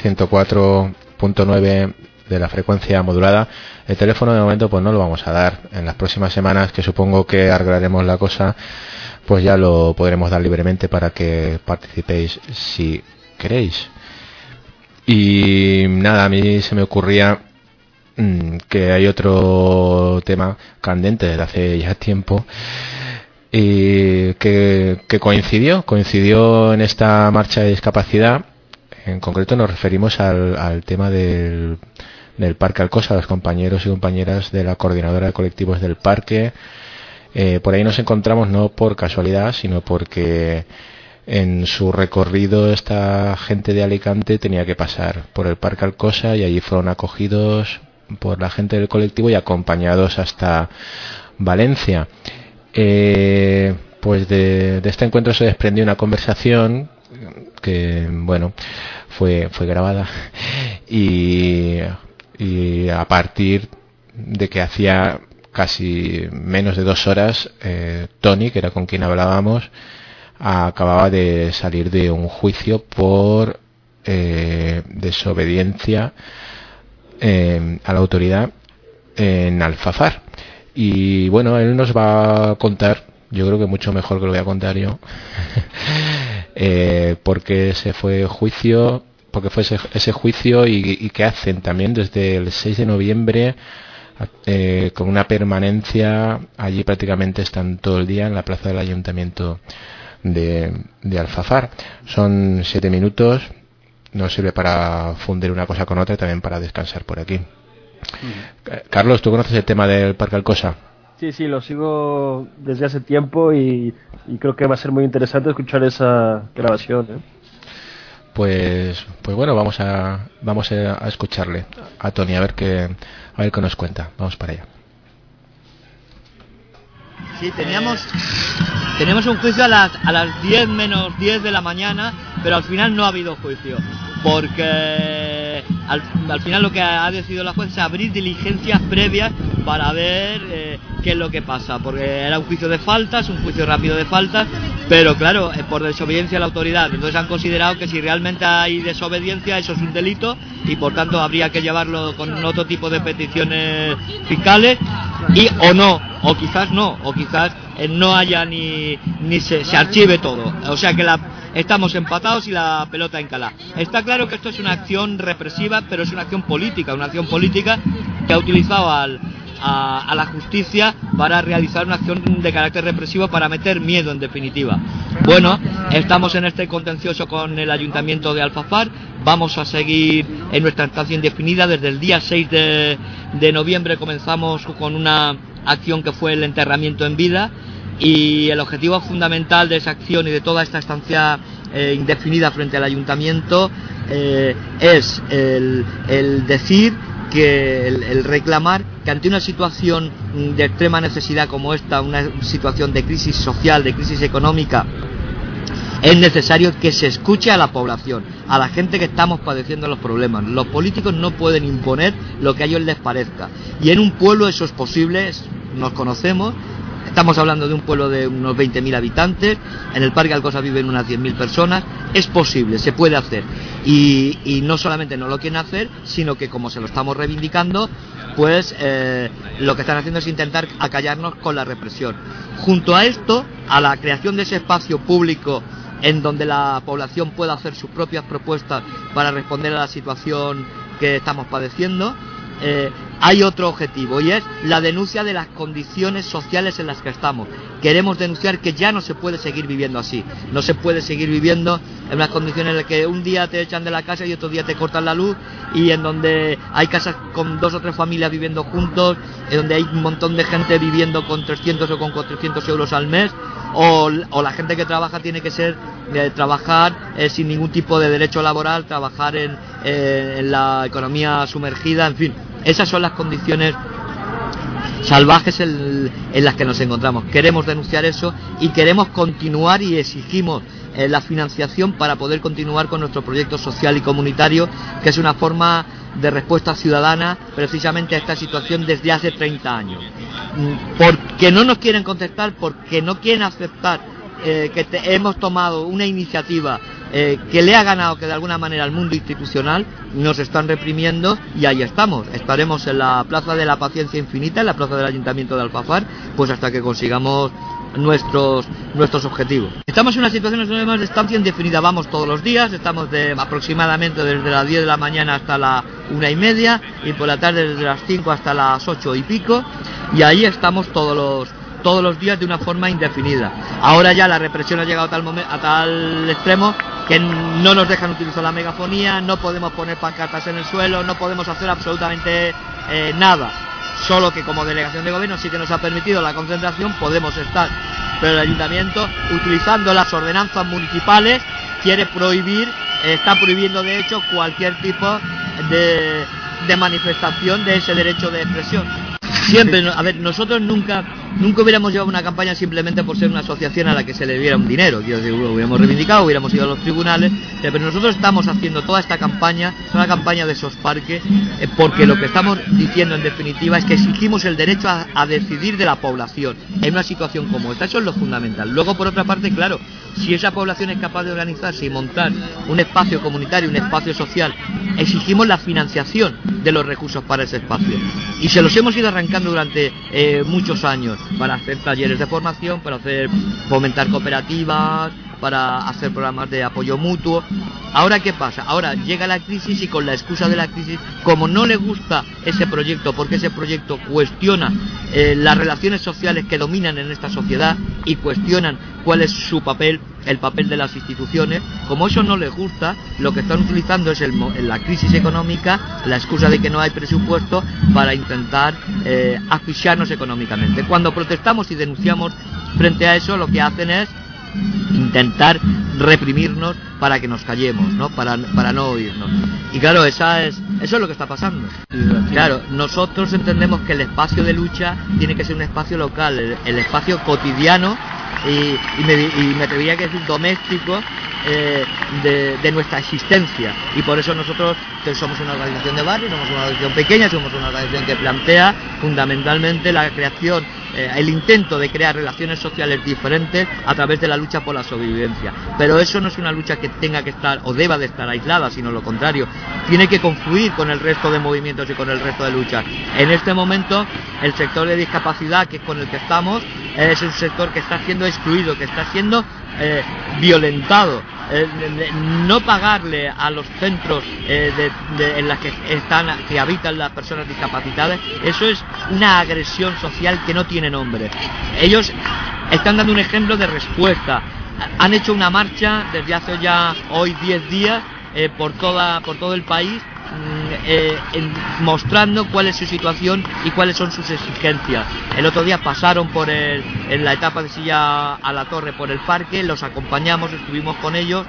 104.9 de la frecuencia modulada. El teléfono de momento pues no lo vamos a dar. En las próximas semanas, que supongo que arreglaremos la cosa, pues ya lo podremos dar libremente para que participéis si queréis. Y nada, a mí se me ocurría que hay otro tema candente desde hace ya tiempo y que coincidió en esta marcha de discapacidad. En concreto nos referimos al tema del Parque Alcosa, los compañeros y compañeras de la Coordinadora de Colectivos del Parque. Por ahí nos encontramos no por casualidad, sino porque en su recorrido esta gente de Alicante tenía que pasar por el Parque Alcosa y allí fueron acogidos por la gente del colectivo y acompañados hasta Valencia. Pues de este encuentro se desprendió una conversación que, bueno, fue grabada y a partir de que hacía casi menos de 2 horas, Tony, que era con quien hablábamos, acababa de salir de un juicio por desobediencia a la autoridad en Alfafar. Y bueno, él nos va a contar, yo creo que mucho mejor que lo voy a contar yo, porque fue ese juicio y qué hacen también desde el 6 de noviembre con una permanencia allí, prácticamente están todo el día en la plaza del ayuntamiento de Alfafar. Son 7 minutos, nos sirve para fundir una cosa con otra y también para descansar por aquí. Carlos, ¿tú conoces el tema del Parque Alcosa? Sí, lo sigo desde hace tiempo y creo que va a ser muy interesante escuchar esa grabación, Pues bueno, vamos a escucharle a Tony a ver qué nos cuenta. Vamos para allá. Sí, teníamos un juicio a las 10 menos 10 de la mañana, pero al final no ha habido juicio, porque al final lo que ha decidido la juez es abrir diligencias previas para ver qué es lo que pasa, porque era un juicio de faltas, un juicio rápido de faltas, pero claro, por desobediencia a la autoridad. Entonces han considerado que si realmente hay desobediencia, eso es un delito y por tanto habría que llevarlo con otro tipo de peticiones fiscales o quizás no haya ni se archive todo. O sea que estamos empatados y la pelota encalada. Está claro que esto es una acción represiva, pero es una acción política que ha utilizado a la justicia para realizar una acción de carácter represivo, para meter miedo en definitiva. Bueno, estamos en este contencioso con el Ayuntamiento de Alfafar, vamos a seguir en nuestra estancia indefinida. Desde el día 6 de noviembre comenzamos con una acción que fue el enterramiento en vida, y el objetivo fundamental de esa acción y de toda esta estancia indefinida frente al Ayuntamiento es el decir que el reclamar que ante una situación de extrema necesidad como esta, una situación de crisis social, de crisis económica, es necesario que se escuche a la población, a la gente que estamos padeciendo los problemas. Los políticos no pueden imponer lo que a ellos les parezca, y en un pueblo eso es posible. Nos conocemos. Estamos hablando de un pueblo de unos 20.000 habitantes, en el Parque Alcosa viven unas 10.000 personas, es posible, se puede hacer, y no solamente no lo quieren hacer, sino que como se lo estamos reivindicando, pues lo que están haciendo es intentar acallarnos con la represión. Junto a esto, a la creación de ese espacio público en donde la población pueda hacer sus propias propuestas para responder a la situación que estamos padeciendo, hay otro objetivo, y es la denuncia de las condiciones sociales en las que estamos. Queremos denunciar que ya no se puede seguir viviendo así. No se puede seguir viviendo en unas condiciones en las que un día te echan de la casa y otro día te cortan la luz, y en donde hay casas con 2 o 3 familias viviendo juntos, en donde hay un montón de gente viviendo con 300 o con 400 euros al mes, o la gente que trabaja tiene que ser trabajar sin ningún tipo de derecho laboral, trabajar en la economía sumergida, en fin. Esas son las condiciones salvajes en las que nos encontramos. Queremos denunciar eso y queremos continuar, y exigimos la financiación para poder continuar con nuestro proyecto social y comunitario, que es una forma de respuesta ciudadana precisamente a esta situación desde hace 30 años. Porque no nos quieren contestar, porque no quieren aceptar hemos tomado una iniciativa que le ha ganado, que de alguna manera al mundo institucional nos están reprimiendo, y ahí estamos. Estaremos en la Plaza de la Paciencia Infinita, en la plaza del Ayuntamiento de Alfafar, pues hasta que consigamos nuestros objetivos. Estamos en una situación de estancia indefinida, vamos todos los días, estamos aproximadamente desde las 10 de la mañana hasta la 1:30 y por la tarde desde las 5 hasta las 8 y pico, y ahí estamos todos los días de una forma indefinida. Ahora ya la represión ha llegado a tal extremo que no nos dejan utilizar la megafonía, no podemos poner pancartas en el suelo, no podemos hacer absolutamente nada. Solo que como delegación de gobierno sí que nos ha permitido la concentración, podemos estar. Pero el ayuntamiento, utilizando las ordenanzas municipales, está prohibiendo de hecho cualquier tipo de manifestación de ese derecho de expresión. Siempre, a ver, nosotros nunca hubiéramos llevado una campaña simplemente por ser una asociación a la que se le diera un dinero. Quiero decir, lo hubiéramos reivindicado, hubiéramos ido a los tribunales, pero nosotros estamos haciendo toda esta campaña, toda la campaña de Sosparque, porque lo que estamos diciendo en definitiva es que exigimos el derecho a decidir de la población en una situación como esta. Eso es lo fundamental. Luego, por otra parte, claro, si esa población es capaz de organizarse y montar un espacio comunitario, un espacio social, exigimos la financiación de los recursos para ese espacio. Y se los hemos ido arrancando durante muchos años, para hacer talleres de formación, para fomentar cooperativas, para hacer programas de apoyo mutuo. Ahora, ¿qué pasa? Ahora llega la crisis y con la excusa de la crisis, como no le gusta ese proyecto, porque ese proyecto cuestiona las relaciones sociales que dominan en esta sociedad y cuestionan cuál es su papel, el papel de las instituciones, como eso no les gusta, lo que están utilizando es la crisis económica, la excusa de que no hay presupuesto, para intentar asfixiarnos económicamente. Cuando protestamos y denunciamos frente a eso, lo que hacen es intentar reprimirnos para que nos callemos, ¿no? Para no oírnos. Y claro, eso es lo que está pasando. Claro, nosotros entendemos que el espacio de lucha tiene que ser un espacio local, el espacio cotidiano y me atrevería a decir doméstico de nuestra existencia, y por eso nosotros, que somos una organización de barrio, somos una organización pequeña, somos una organización que plantea fundamentalmente la creación, el intento de crear relaciones sociales diferentes a través de la lucha por la sobrevivencia. Pero eso no es una lucha que tenga que estar o deba de estar aislada, sino lo contrario, tiene que confluir con el resto de movimientos y con el resto de luchas. En este momento el sector de discapacidad, que es con el que estamos, es un sector que está siendo excluido, que está siendo violentado. No pagarle a los centros en los que habitan las personas discapacitadas, eso es una agresión social que no tiene nombre. Ellos están dando un ejemplo de respuesta. Han hecho una marcha desde hace ya hoy 10 días por todo el país, mostrando cuál es su situación y cuáles son sus exigencias. El otro día pasaron en la etapa de Silla a la Torre por el parque, los acompañamos, estuvimos con ellos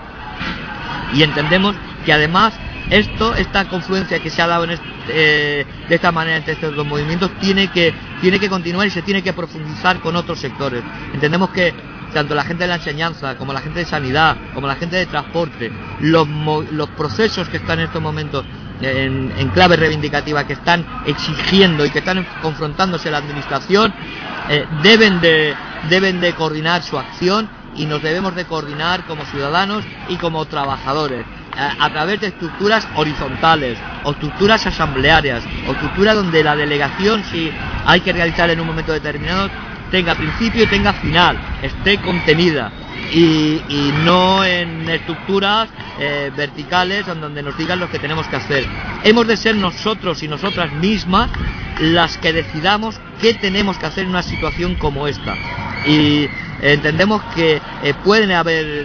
y entendemos que además esta confluencia que se ha dado de esta manera entre estos dos movimientos tiene que continuar y se tiene que profundizar con otros sectores. Entendemos que tanto la gente de la enseñanza, como la gente de sanidad, como la gente de transporte, los procesos que están en estos momentos en clave reivindicativa, que están exigiendo y que están confrontándose la administración, deben de coordinar su acción, y nos debemos de coordinar como ciudadanos y como trabajadores a través de estructuras horizontales o estructuras asamblearias o estructuras donde la delegación, si hay que realizar en un momento determinado, tenga principio y tenga final, esté contenida, y no en estructuras verticales donde nos digan lo que tenemos que hacer. Hemos de ser nosotros y nosotras mismas las que decidamos qué tenemos que hacer en una situación como esta, y entendemos que pueden haber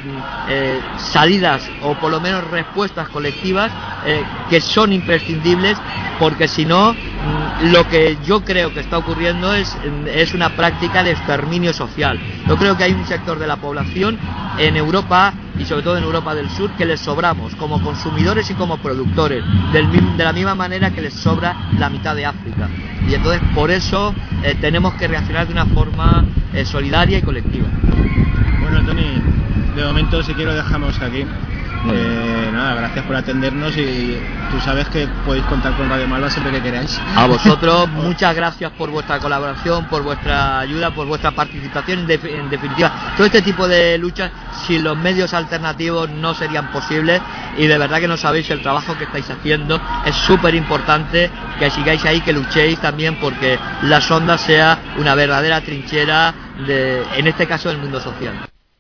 salidas o por lo menos respuestas colectivas que son imprescindibles, porque si no, lo que yo creo que está ocurriendo es una práctica de exterminio social. Yo creo que hay un sector de la población en Europa, y sobre todo en Europa del Sur, que les sobramos como consumidores y como productores, de la misma manera que les sobra la mitad de África, y entonces por eso tenemos que reaccionar de una forma solidaria y colectiva. Bueno, Tony, de momento si quiero dejamos aquí. Nada, gracias por atendernos, y tú sabes que podéis contar con Radio Malva siempre que queráis. A vosotros, muchas gracias por vuestra colaboración, por vuestra ayuda, por vuestra participación. En definitiva, todo este tipo de luchas sin los medios alternativos no serían posibles, y de verdad que no sabéis el trabajo que estáis haciendo. Es súper importante que sigáis ahí, que luchéis también porque Las Ondas sea una verdadera trinchera en este caso del mundo social.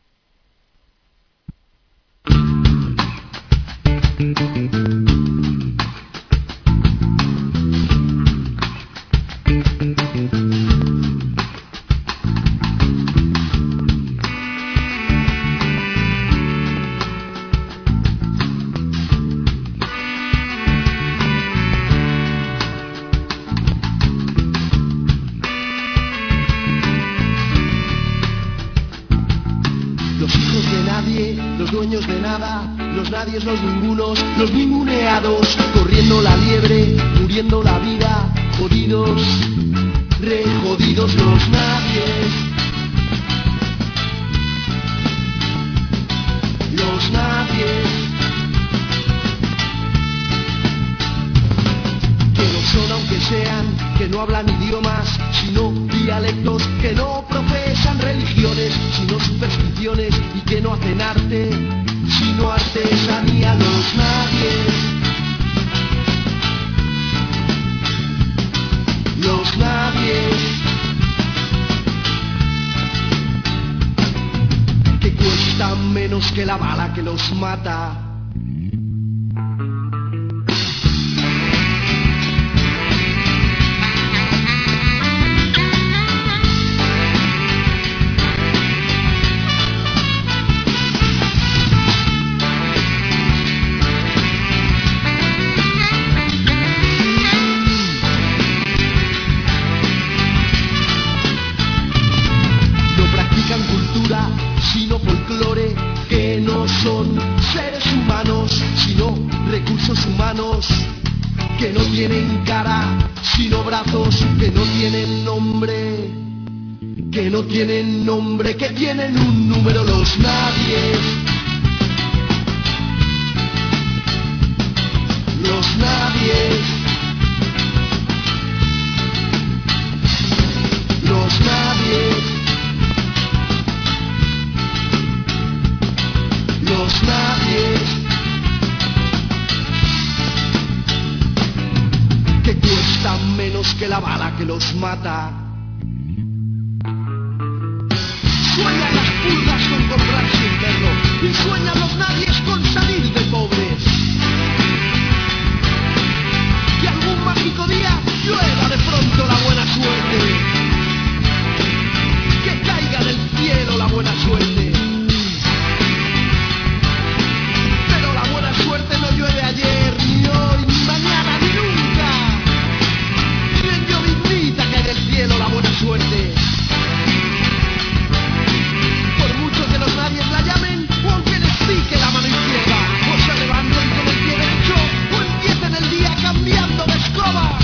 Los ningunos, los ninguneados, corriendo la liebre, muriendo la vida, jodidos, rejodidos los nadies. Los nadies. Que no son aunque sean, que no hablan idiomas, sino dialectos, que no profesan religiones, sino supersticiones y que no hacen arte, sino artesanía, los nadies. Los nadies. Que cuestan menos que la bala que los mata. Sino folclore, que no son seres humanos, sino recursos humanos, que no tienen cara, sino brazos, que no tienen nombre, que no tienen nombre, que tienen un número, los nadies. Los nadies. Los nadies. Los nadies. Que cuestan menos que la bala que los mata. Sueñan las pulgas con comprarse un perro y sueñan los nadies con salir de pobres. Que algún mágico día llueva de pronto la buena suerte. Que caiga del cielo la buena suerte. Suerte no llueve ayer, ni hoy, ni mañana, ni nunca. Ni en lloviznita cae del cielo la buena suerte. Por mucho que los nadies la llamen, o aunque les pique la mano izquierda, o se levanten con el pie derecho, o empiecen el día cambiando de escoba.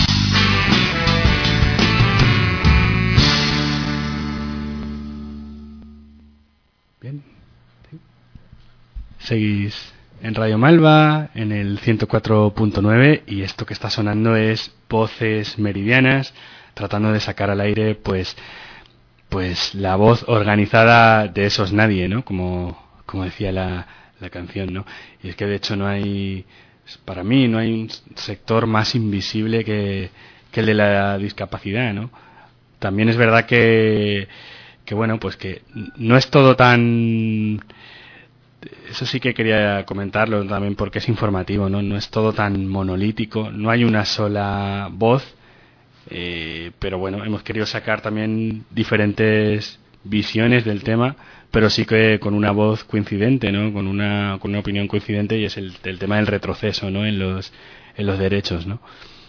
Bien. ¿Sí? Seguís en Radio Malva, en el 104.9, y esto que está sonando es Voces Meridianas, tratando de sacar al aire pues la voz organizada de esos nadie, ¿no? Como decía la canción, ¿no? Y es que de hecho para mí no hay un sector más invisible que el de la discapacidad, ¿no? También es verdad que bueno, pues que no es todo tan... Eso sí que quería comentarlo también porque es informativo, ¿no? No es todo tan monolítico, no hay una sola voz, pero bueno, hemos querido sacar también diferentes visiones del tema, pero sí que con una voz coincidente, ¿no? Con una opinión coincidente, y es el tema del retroceso, ¿no? En los derechos, ¿no?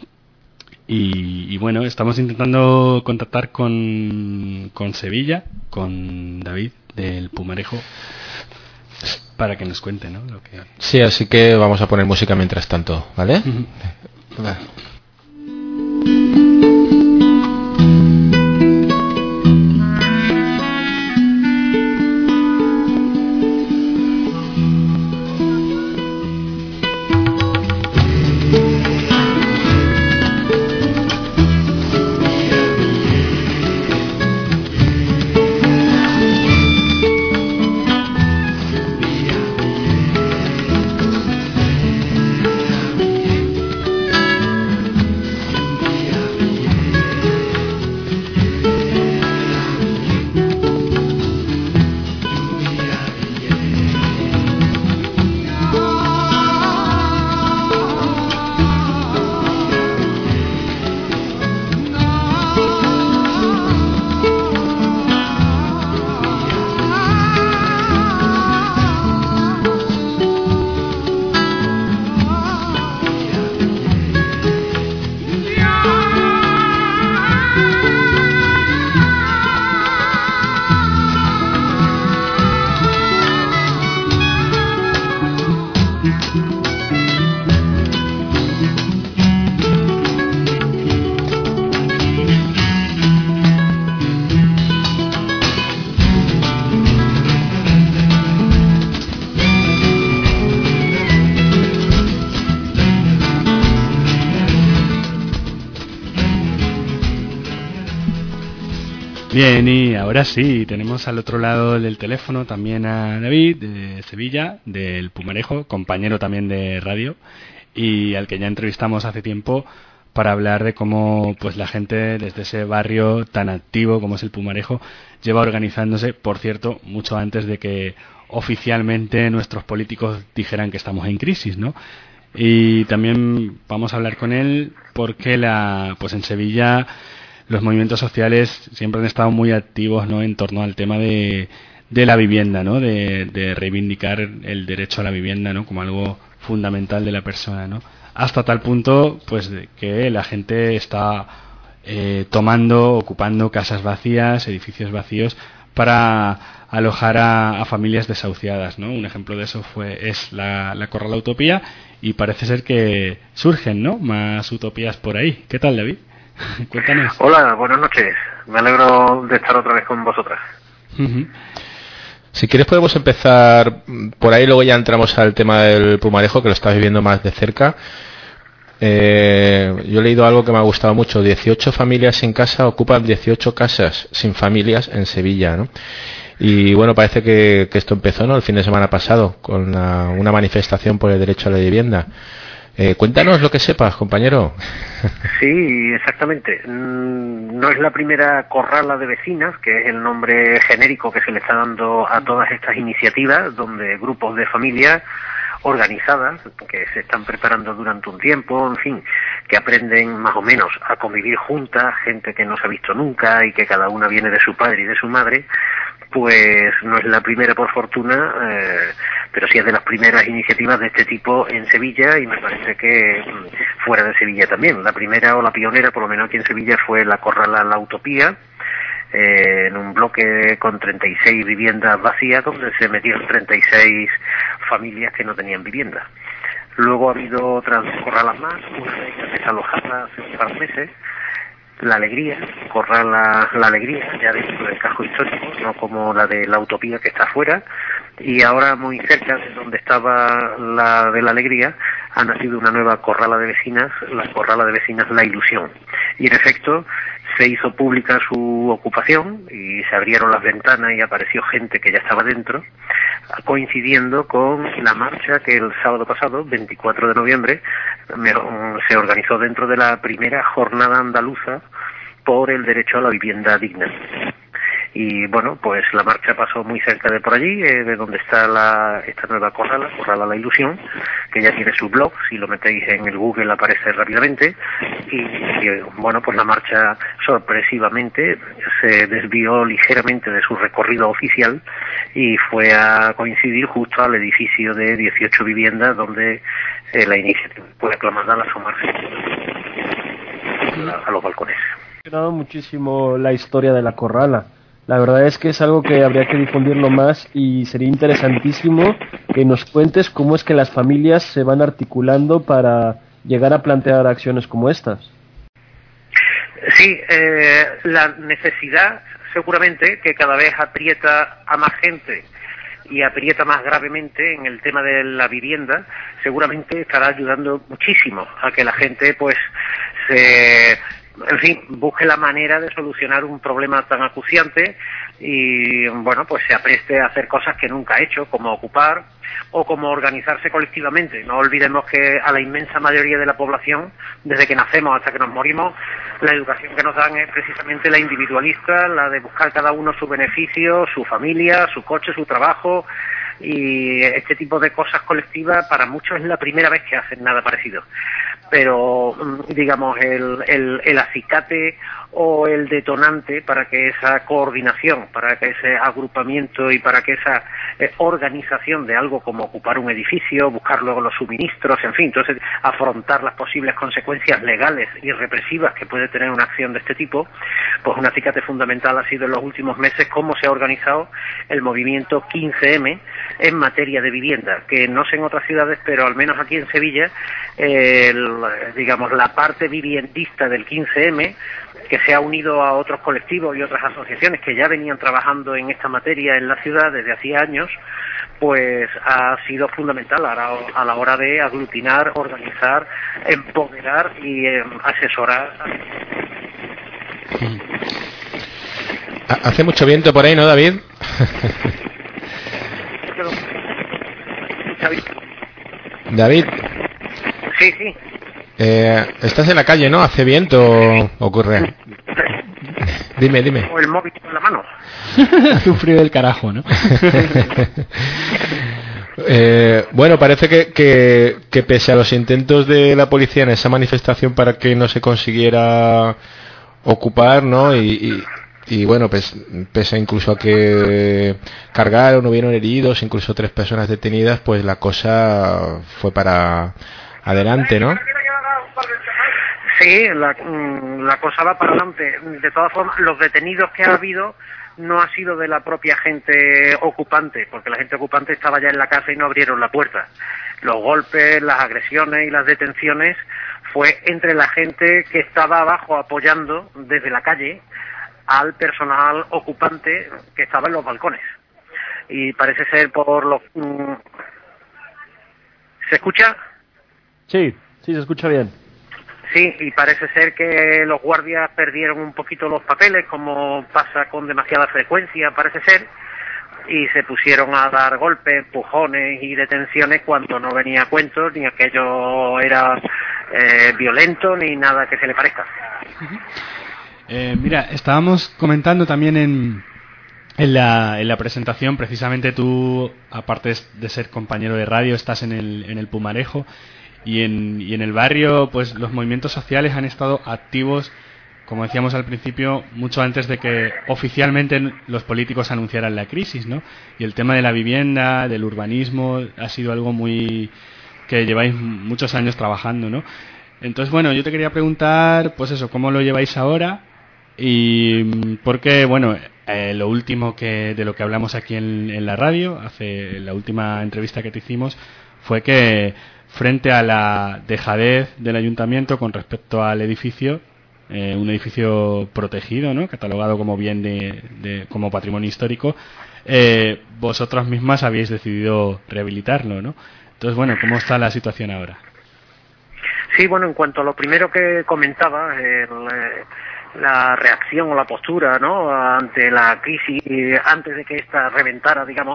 Y bueno, estamos intentando contactar con Sevilla, con David del Pumarejo, para que nos cuente, ¿no? Sí, así que vamos a poner música mientras tanto, ¿vale? Bien, y ahora sí, tenemos al otro lado del teléfono también a David de Sevilla, del Pumarejo, compañero también de radio, y al que ya entrevistamos hace tiempo para hablar de cómo pues la gente desde ese barrio tan activo como es el Pumarejo lleva organizándose, por cierto, mucho antes de que oficialmente nuestros políticos dijeran que estamos en crisis, ¿no? Y también vamos a hablar con él porque pues en Sevilla los movimientos sociales siempre han estado muy activos, ¿no?, en torno al tema de la vivienda, ¿no?, de reivindicar el derecho a la vivienda, ¿no?, como algo fundamental de la persona, ¿no?, hasta tal punto pues de que la gente está ocupando casas vacías, edificios vacíos para alojar a familias desahuciadas, ¿no? Un ejemplo de eso es la Corrala Utopía, y parece ser que surgen, ¿no?, más utopías por ahí. ¿Qué tal, David? Cuéntanos. Hola, buenas noches. Me alegro de estar otra vez con vosotras. Uh-huh. Si quieres podemos empezar por ahí, luego ya entramos al tema del Pumarejo, que lo estás viviendo más de cerca. Yo he leído algo que me ha gustado mucho: 18 familias sin casa ocupan 18 casas sin familias en Sevilla, ¿no? Y bueno, parece que esto empezó, ¿no?, el fin de semana pasado con una manifestación por el derecho a la vivienda. Cuéntanos lo que sepas, compañero. Sí, exactamente. No es la primera corrala de vecinas, que es el nombre genérico que se le está dando a todas estas iniciativas, donde grupos de familias organizadas, que se están preparando durante un tiempo, en fin, que aprenden más o menos a convivir juntas, gente que no se ha visto nunca y que cada una viene de su padre y de su madre, pues no es la primera por fortuna, pero sí es de las primeras iniciativas de este tipo en Sevilla, y me parece que fuera de Sevilla también. La primera o la pionera, por lo menos aquí en Sevilla, fue la Corrala La Utopía, en un bloque con 36 viviendas vacías, donde se metieron 36 familias que no tenían vivienda. Luego ha habido otras corralas más, una de ellas desalojada hace un par de meses, La Alegría, Corrala La Alegría, ya dentro del casco histórico, no como la de La Utopía, que está afuera, y ahora muy cerca de donde estaba la de La Alegría ha nacido una nueva corrala de vecinas, la Corrala de Vecinas La Ilusión, y en efecto se hizo pública su ocupación y se abrieron las ventanas y apareció gente que ya estaba dentro, coincidiendo con la marcha que el sábado pasado, 24 de noviembre, se organizó dentro de la primera jornada andaluza por el derecho a la vivienda digna. Y bueno, pues la marcha pasó muy cerca de por allí, de donde está esta nueva Corrala La Ilusión, que ya tiene su blog. Si lo metéis en el Google aparece rápidamente. Y bueno, pues la marcha sorpresivamente se desvió ligeramente de su recorrido oficial y fue a coincidir justo al edificio de 18 viviendas donde la iniciativa fue aclamada al asomarse a los balcones. Me ha gustado muchísimo la historia de la Corrala. La verdad es que es algo que habría que difundirlo más, y sería interesantísimo que nos cuentes cómo es que las familias se van articulando para llegar a plantear acciones como estas. Sí, la necesidad seguramente que cada vez aprieta a más gente y aprieta más gravemente en el tema de la vivienda, seguramente estará ayudando muchísimo a que la gente pues busque la manera de solucionar un problema tan acuciante y, bueno, pues se apreste a hacer cosas que nunca ha hecho, como ocupar o como organizarse colectivamente. No olvidemos que a la inmensa mayoría de la población, desde que nacemos hasta que nos morimos, la educación que nos dan es precisamente la individualista, la de buscar cada uno su beneficio, su familia, su coche, su trabajo, y este tipo de cosas colectivas para muchos es la primera vez que hacen nada parecido. Pero, digamos, el acicate o el detonante para que esa coordinación, para que ese agrupamiento y para que esa organización de algo como ocupar un edificio, buscar luego los suministros, en fin, entonces afrontar las posibles consecuencias legales y represivas que puede tener una acción de este tipo, pues un acicate fundamental ha sido en los últimos meses cómo se ha organizado el movimiento 15M en materia de vivienda, que no sé en otras ciudades, pero al menos aquí en Sevilla, digamos, la parte viviendista del 15M, que se ha unido a otros colectivos y otras asociaciones que ya venían trabajando en esta materia en la ciudad desde hacía años, pues ha sido fundamental a la hora de aglutinar, organizar, empoderar y asesorar. Hace mucho viento por ahí, ¿no, David? David. Sí, sí. Estás en la calle, ¿no? ¿Hace viento o ocurre? Dime. O el móvil en la mano. Hace un frío del carajo, ¿no? Bueno, parece que pese a los intentos de la policía en esa manifestación para que no se consiguiera ocupar, ¿no? Y bueno, pues pese incluso a que cargaron, hubieron heridos, incluso 3 personas detenidas, pues la cosa fue para adelante, ¿no? Sí, la cosa va para adelante. De todas formas, los detenidos que ha habido no ha sido de la propia gente ocupante, porque la gente ocupante estaba ya en la casa y no abrieron la puerta. Los golpes, las agresiones y las detenciones fue entre la gente que estaba abajo apoyando desde la calle al personal ocupante que estaba en los balcones. Y parece ser por los... ¿Se escucha? Sí, se escucha bien. Sí, y parece ser que los guardias perdieron un poquito los papeles, como pasa con demasiada frecuencia, parece ser, y se pusieron a dar golpes, empujones y detenciones cuando no venía a cuento, ni aquello era violento, ni nada que se le parezca. Mira, estábamos comentando también en la presentación, precisamente tú, aparte de ser compañero de radio, estás en el Pumarejo. Y en el barrio, pues los movimientos sociales han estado activos, como decíamos al principio, mucho antes de que oficialmente los políticos anunciaran la crisis, ¿no? Y el tema de la vivienda, del urbanismo, ha sido algo que lleváis muchos años trabajando, ¿no? Entonces, bueno, yo te quería preguntar, pues eso, ¿cómo lo lleváis ahora? Y porque, bueno, lo último de lo que hablamos aquí en la radio, la última entrevista que te hicimos, fue que frente a la dejadez del ayuntamiento con respecto al edificio, un edificio protegido, ¿no? Catalogado como bien como patrimonio histórico, vosotras mismas habéis decidido rehabilitarlo, ¿no? Entonces, bueno, ¿cómo está la situación ahora? Sí, bueno, en cuanto a lo primero que comentaba, la reacción o la postura, ¿no?, ante la crisis, antes de que esta reventara, digamos,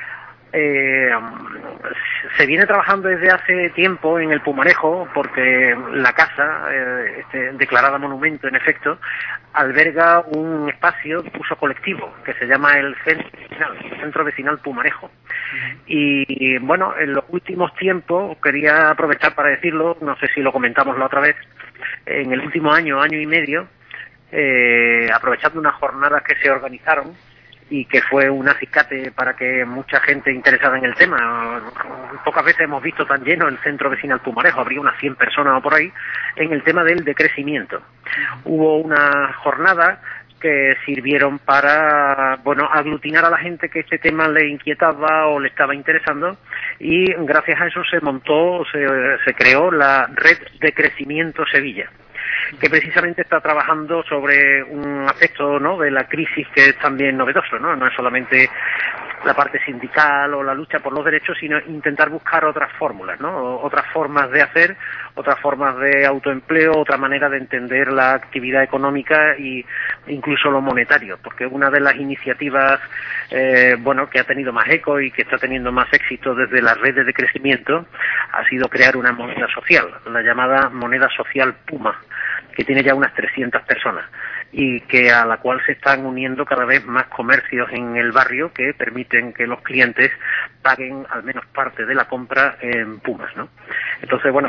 se viene trabajando desde hace tiempo en el Pumarejo, porque la casa, declarada monumento en efecto, alberga un espacio de uso colectivo que se llama el Centro Vecinal Pumarejo. Y bueno, en los últimos tiempos, quería aprovechar para decirlo, no sé si lo comentamos la otra vez, en el último año y medio, aprovechando unas jornadas que se organizaron y que fue un acicate para que mucha gente interesada en el tema, pocas veces hemos visto tan lleno el centro vecinal Pumarejo, habría unas 100 personas o por ahí, en el tema del decrecimiento. Hubo una jornada que sirvieron para, bueno, aglutinar a la gente que este tema le inquietaba o le estaba interesando, y gracias a eso se creó la Red de Crecimiento Sevilla, que precisamente está trabajando sobre un aspecto, ¿no?, de la crisis que es también novedoso, ¿no? No es solamente la parte sindical o la lucha por los derechos, sino intentar buscar otras fórmulas, ¿no?, otras formas de hacer, otras formas de autoempleo, otra manera de entender la actividad económica e incluso lo monetario, porque una de las iniciativas bueno, que ha tenido más eco y que está teniendo más éxito desde las redes de crecimiento ha sido crear una moneda social, la llamada moneda social Puma, que tiene ya unas 300 personas y que a la cual se están uniendo cada vez más comercios en el barrio que permiten que los clientes paguen al menos parte de la compra en Pumas, ¿no? Entonces, bueno,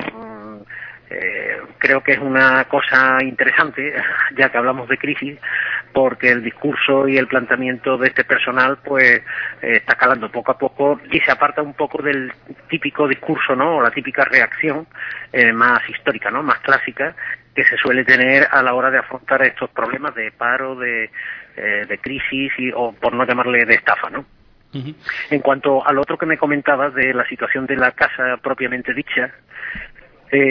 creo que es una cosa interesante, ya que hablamos de crisis, porque el discurso y el planteamiento de este personal pues está calando poco a poco y se aparta un poco del típico discurso, ¿no?, o la típica reacción más histórica, ¿no?, más clásica, que se suele tener a la hora de afrontar estos problemas de paro, de crisis o por no llamarle de estafa, ¿no? Uh-huh. En cuanto al otro que me comentabas de la situación de la casa propiamente dicha,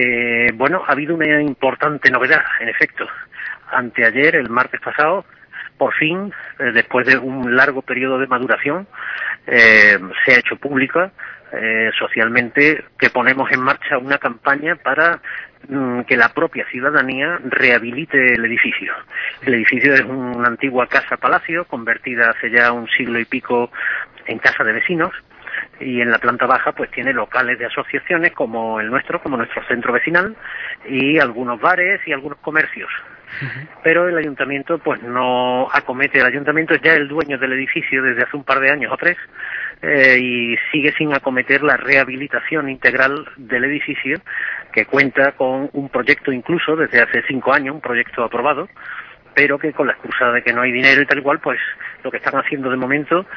bueno, ha habido una importante novedad, en efecto. Anteayer, el martes pasado, por fin, después de un largo periodo de maduración, se ha hecho pública socialmente, que ponemos en marcha una campaña para que la propia ciudadanía rehabilite el edificio. El edificio es una antigua casa-palacio, convertida hace ya un siglo y pico en casa de vecinos, y en la planta baja pues tiene locales de asociaciones como el nuestro, como nuestro centro vecinal, y algunos bares y algunos comercios. Pero el ayuntamiento pues no acomete. El ayuntamiento es ya el dueño del edificio desde hace un par de años o 3, y sigue sin acometer la rehabilitación integral del edificio, que cuenta con un proyecto incluso desde hace 5 años, un proyecto aprobado, pero que con la excusa de que no hay dinero y tal cual, pues lo que están haciendo de momento,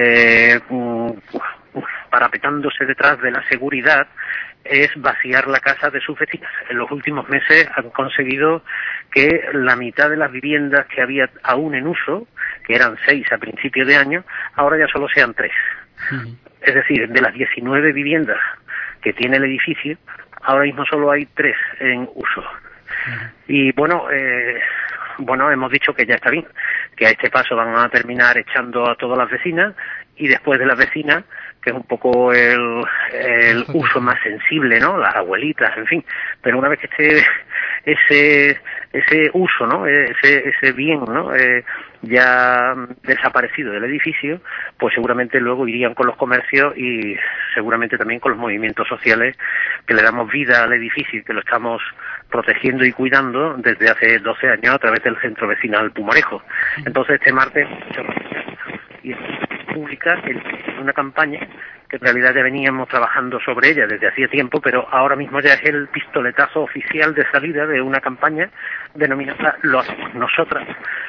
parapetándose detrás de la seguridad, es vaciar la casa de sus vecinas. En los últimos meses han conseguido que la mitad de las viviendas que había aún en uso, que eran 6 a principios de año, ahora ya solo sean 3. Es decir, de las 19 viviendas que tiene el edificio, ahora mismo solo hay 3 en uso. Y bueno, hemos dicho que ya está bien, que a este paso van a terminar echando a todas las vecinas, y después de las vecinas, que es un poco el uso más sensible, ¿no? Las abuelitas, en fin. Pero una vez que esté ese uso, ¿no? Ese bien, ¿no? Ya desaparecido del edificio, pues seguramente luego irían con los comercios y seguramente también con los movimientos sociales, que le damos vida al edificio y que lo estamos protegiendo y cuidando desde hace 12 años a través del centro vecinal Pumarejo. Entonces este martes y pública una campaña que en realidad ya veníamos trabajando sobre ella desde hacía tiempo, pero ahora mismo ya es el pistoletazo oficial de salida de una campaña denominada Lo hacemos nosotras,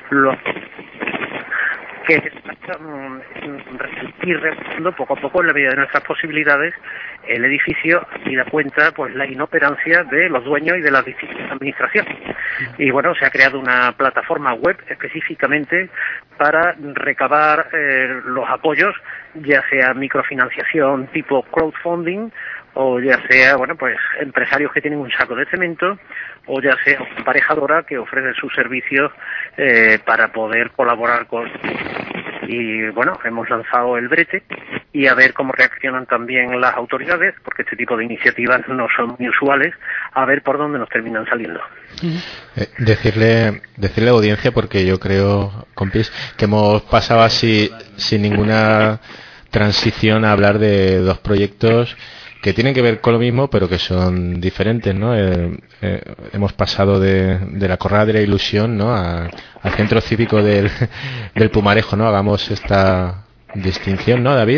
que es ir reduciendo poco a poco en la medida de nuestras posibilidades el edificio, y da cuenta pues la inoperancia de los dueños y de las distintas administraciones. Y bueno, se ha creado una plataforma web específicamente para recabar los apoyos, ya sea microfinanciación tipo crowdfunding, o ya sea, bueno, pues empresarios que tienen un saco de cemento, o ya sea una emparejadora que ofrece sus servicios para poder colaborar con. Y bueno, hemos lanzado el brete, y a ver cómo reaccionan también las autoridades, porque este tipo de iniciativas no son muy usuales, a ver por dónde nos terminan saliendo. Decirle a la audiencia, porque yo creo, compis, que hemos pasado así sin ninguna transición a hablar de 2 proyectos que tienen que ver con lo mismo, pero que son diferentes, ¿no? Hemos pasado de la Corrala de la Ilusión, ¿no? al centro cívico del Pumarejo, ¿no? Hagamos esta distinción, ¿no, David?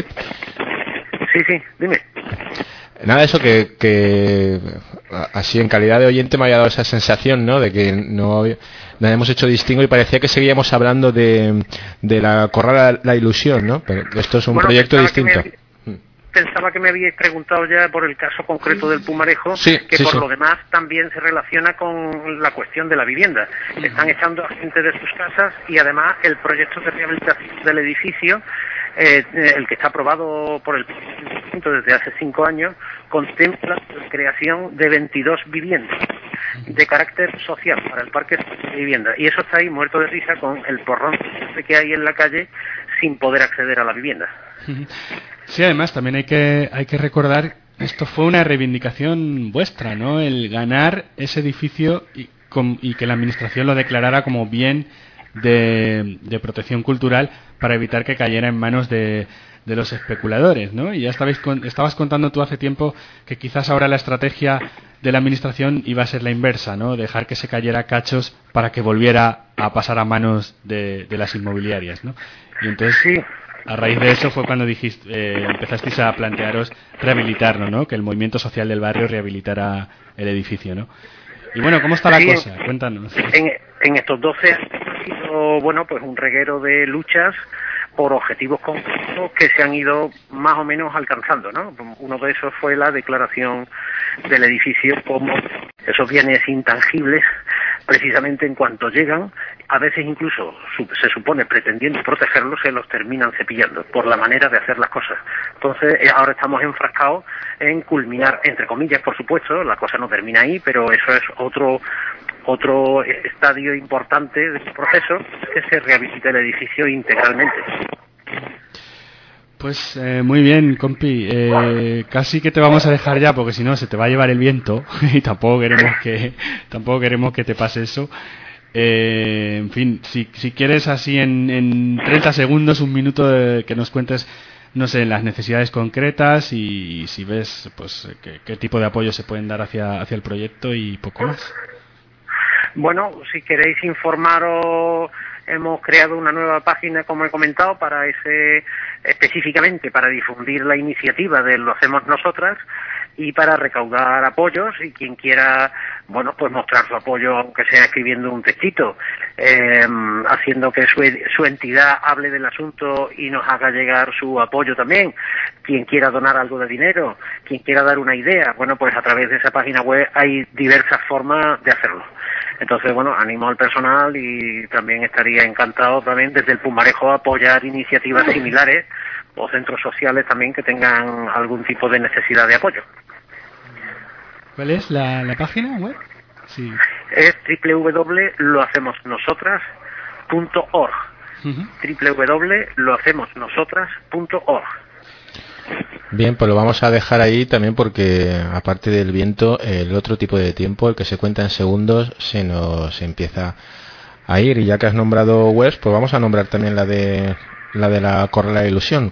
Sí, dime. Nada, eso que así en calidad de oyente me había dado esa sensación, ¿no? De que no hemos hecho distingo y parecía que seguíamos hablando de la Corrala de la Ilusión, ¿no? Pero esto es un proyecto distinto. Pensaba que me habíais preguntado ya por el caso concreto del Pumarejo, que por lo demás también se relaciona con la cuestión de la vivienda. Están echando a gente de sus casas, y además el proyecto de rehabilitación del edificio, el que está aprobado por el Parlamento desde hace 5 años, contempla la creación de 22 viviendas de carácter social para el parque de vivienda. Y eso está ahí muerto de risa con el porrón que hay en la calle sin poder acceder a la vivienda. Sí, además también hay que recordar, esto fue una reivindicación vuestra, ¿no? El ganar ese edificio y que la administración lo declarara como bien de protección cultural para evitar que cayera en manos de los especuladores, ¿no? Y ya estabas contando tú hace tiempo que quizás ahora la estrategia de la administración iba a ser la inversa, ¿no? Dejar que se cayera cachos para que volviera a pasar a manos de las inmobiliarias, ¿no? Y entonces sí. A raíz de eso fue cuando empezasteis a plantearos rehabilitarlo, ¿no? Que el movimiento social del barrio rehabilitara el edificio, ¿no? Y bueno, ¿cómo está la cosa? Cuéntanos. En estos 12 años ha sido, bueno, pues un reguero de luchas por objetivos concretos que se han ido más o menos alcanzando, ¿no? Uno de esos fue la declaración del edificio como esos bienes intangibles, precisamente en cuanto llegan, a veces incluso se supone pretendiendo protegerlos, se los terminan cepillando por la manera de hacer las cosas. Entonces ahora estamos enfrascados en culminar, entre comillas, por supuesto, la cosa no termina ahí, pero eso es Otro estadio importante del proceso es que se rehabilite el edificio integralmente. Pues muy bien, compi. Casi que te vamos a dejar ya, porque si no se te va a llevar el viento y tampoco queremos que te pase eso. En fin, si quieres así en 30 segundos, un minuto, que nos cuentes, no sé, las necesidades concretas y si ves pues qué tipo de apoyo se pueden dar hacia el proyecto y poco más. Bueno, si queréis informaros, hemos creado una nueva página, como he comentado, específicamente para difundir la iniciativa de Lo Hacemos Nosotras y para recaudar apoyos, y quien quiera, bueno, pues mostrar su apoyo, aunque sea escribiendo un textito, haciendo que su entidad hable del asunto y nos haga llegar su apoyo también. Quien quiera donar algo de dinero, quien quiera dar una idea, bueno, pues a través de esa página web hay diversas formas de hacerlo. Entonces, bueno, animo al personal y también estaría encantado también desde el Pumarejo apoyar iniciativas similares o centros sociales también que tengan algún tipo de necesidad de apoyo. ¿Cuál es la página web? Sí. Es www.lohacemosnosotras.org. www.lohacemosnosotras.org. Bien, pues lo vamos a dejar ahí también porque, aparte del viento, el otro tipo de tiempo, el que se cuenta en segundos, se nos empieza a ir. Y ya que has nombrado webs, pues vamos a nombrar también la de la Corrala de Ilusión,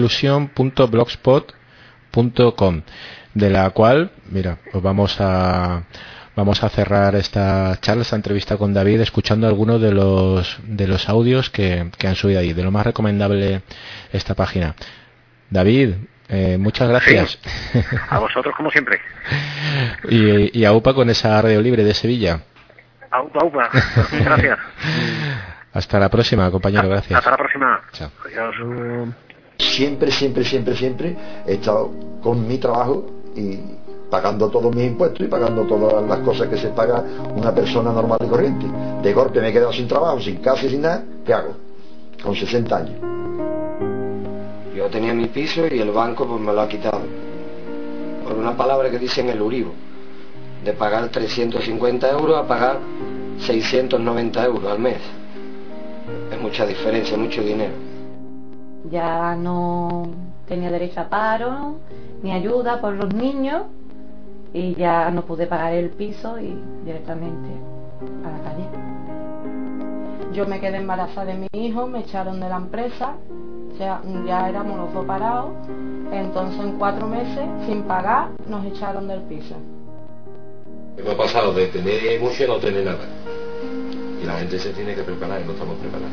corralailusión.blogspot.com, de la cual, mira, pues vamos a cerrar esta charla, esta entrevista con David, escuchando algunos de los audios que han subido ahí, de lo más recomendable esta página. David, muchas gracias. Sí, a vosotros como siempre. y a UPA con esa radio libre de Sevilla. A UPA. Gracias. Hasta la próxima, compañero, gracias. Hasta la próxima. Chao. Adiós. Siempre he estado con mi trabajo y pagando todos mis impuestos y pagando todas las cosas que se paga una persona normal y corriente. De golpe me he quedado sin trabajo, sin casa y sin nada. ¿Qué hago? Con 60 años. Yo tenía mi piso y el banco pues me lo ha quitado. Por una palabra que dicen el Uribo. De pagar 350 euros a pagar 690 euros al mes. Es mucha diferencia, mucho dinero. Ya no tenía derecho a paro, ni ayuda por los niños, y ya no pude pagar el piso y directamente a la calle. Yo me quedé embarazada de mi hijo, me echaron de la empresa, o sea, ya éramos los dos parados, entonces en 4 meses, sin pagar, nos echaron del piso. Hemos pasado de tener mucho a no tener nada. Y la gente se tiene que preparar y no estamos preparados.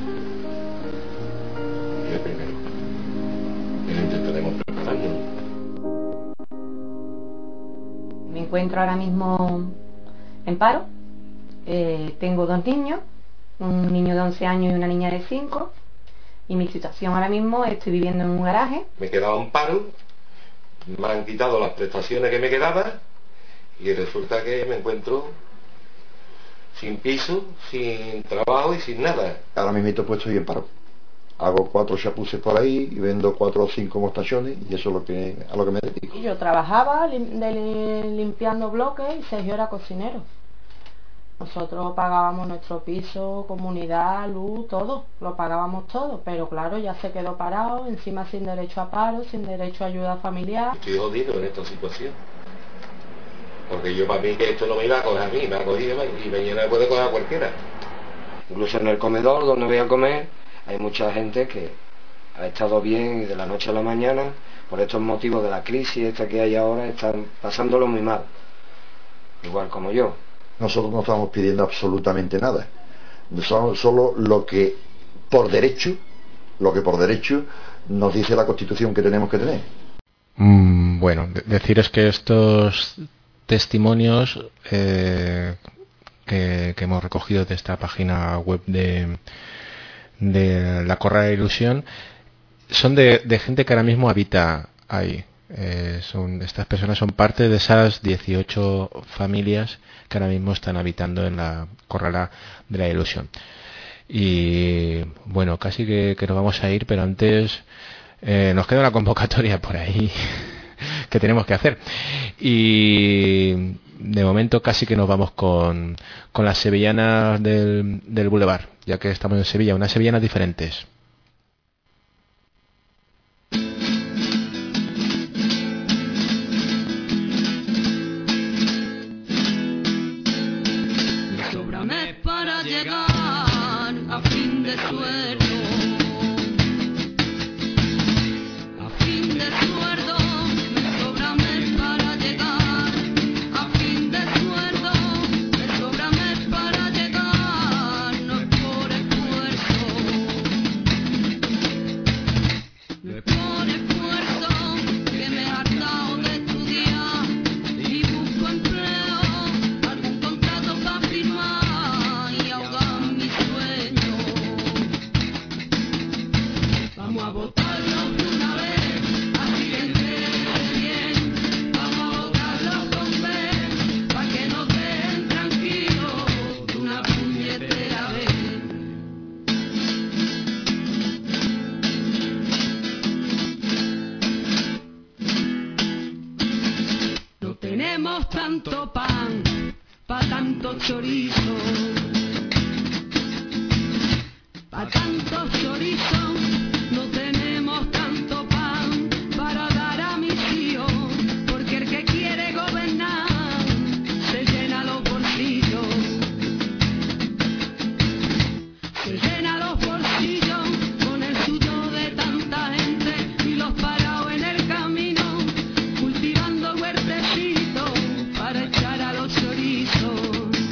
Yo primero. Y lo intentaremos prepararnos. Me encuentro ahora mismo en paro. Tengo 2 niños, un niño de 11 años y una niña de 5. Y mi situación ahora mismo, estoy viviendo en un garaje. Me he quedado en paro, me han quitado las prestaciones que me quedaban y resulta que me encuentro sin piso, sin trabajo y sin nada. Ahora mismo pues estoy en paro. Hago 4 chapuces por ahí y vendo 4 o 5 mostachones y eso es a lo que me dedico. Y yo trabajaba limpiando bloques y Sergio era cocinero. Nosotros pagábamos nuestro piso, comunidad, luz, todo, lo pagábamos todo, pero claro, ya se quedó parado, encima sin derecho a paro, sin derecho a ayuda familiar. Estoy jodido en esta situación, porque yo para mí que esto no me iba a coger a mí, me ha cogido y mañana puede coger a cualquiera. Incluso en el comedor donde voy a comer, hay mucha gente que ha estado bien y de la noche a la mañana, por estos motivos de la crisis esta que hay ahora, están pasándolo muy mal, igual como yo. Nosotros no estamos pidiendo absolutamente nada, solo lo que por derecho nos dice la Constitución que tenemos que tener. Bueno, deciros que estos testimonios que hemos recogido de esta página web de la Corrala de Ilusión son de gente que ahora mismo habita ahí. Estas personas son parte de esas 18 familias que ahora mismo están habitando en la Corrala de la Ilusión. Y bueno, casi que nos vamos a ir, pero antes nos queda una convocatoria por ahí que tenemos que hacer. Y de momento casi que nos vamos con las sevillanas del Boulevard, ya que estamos en Sevilla, unas sevillanas diferentes. Sóbrame para llegar a fin de sueldo. Tanto pan, pa' tanto chorizo, pa' tanto chorizo, no tenemos tanto pan para dar a mis hijos, porque el que quiere gobernar se llena los bolsillos, se llena los bolsillos con el sudor de tanta gente y los parados en el camino, cultivando huertecitos para echar a los chorizos.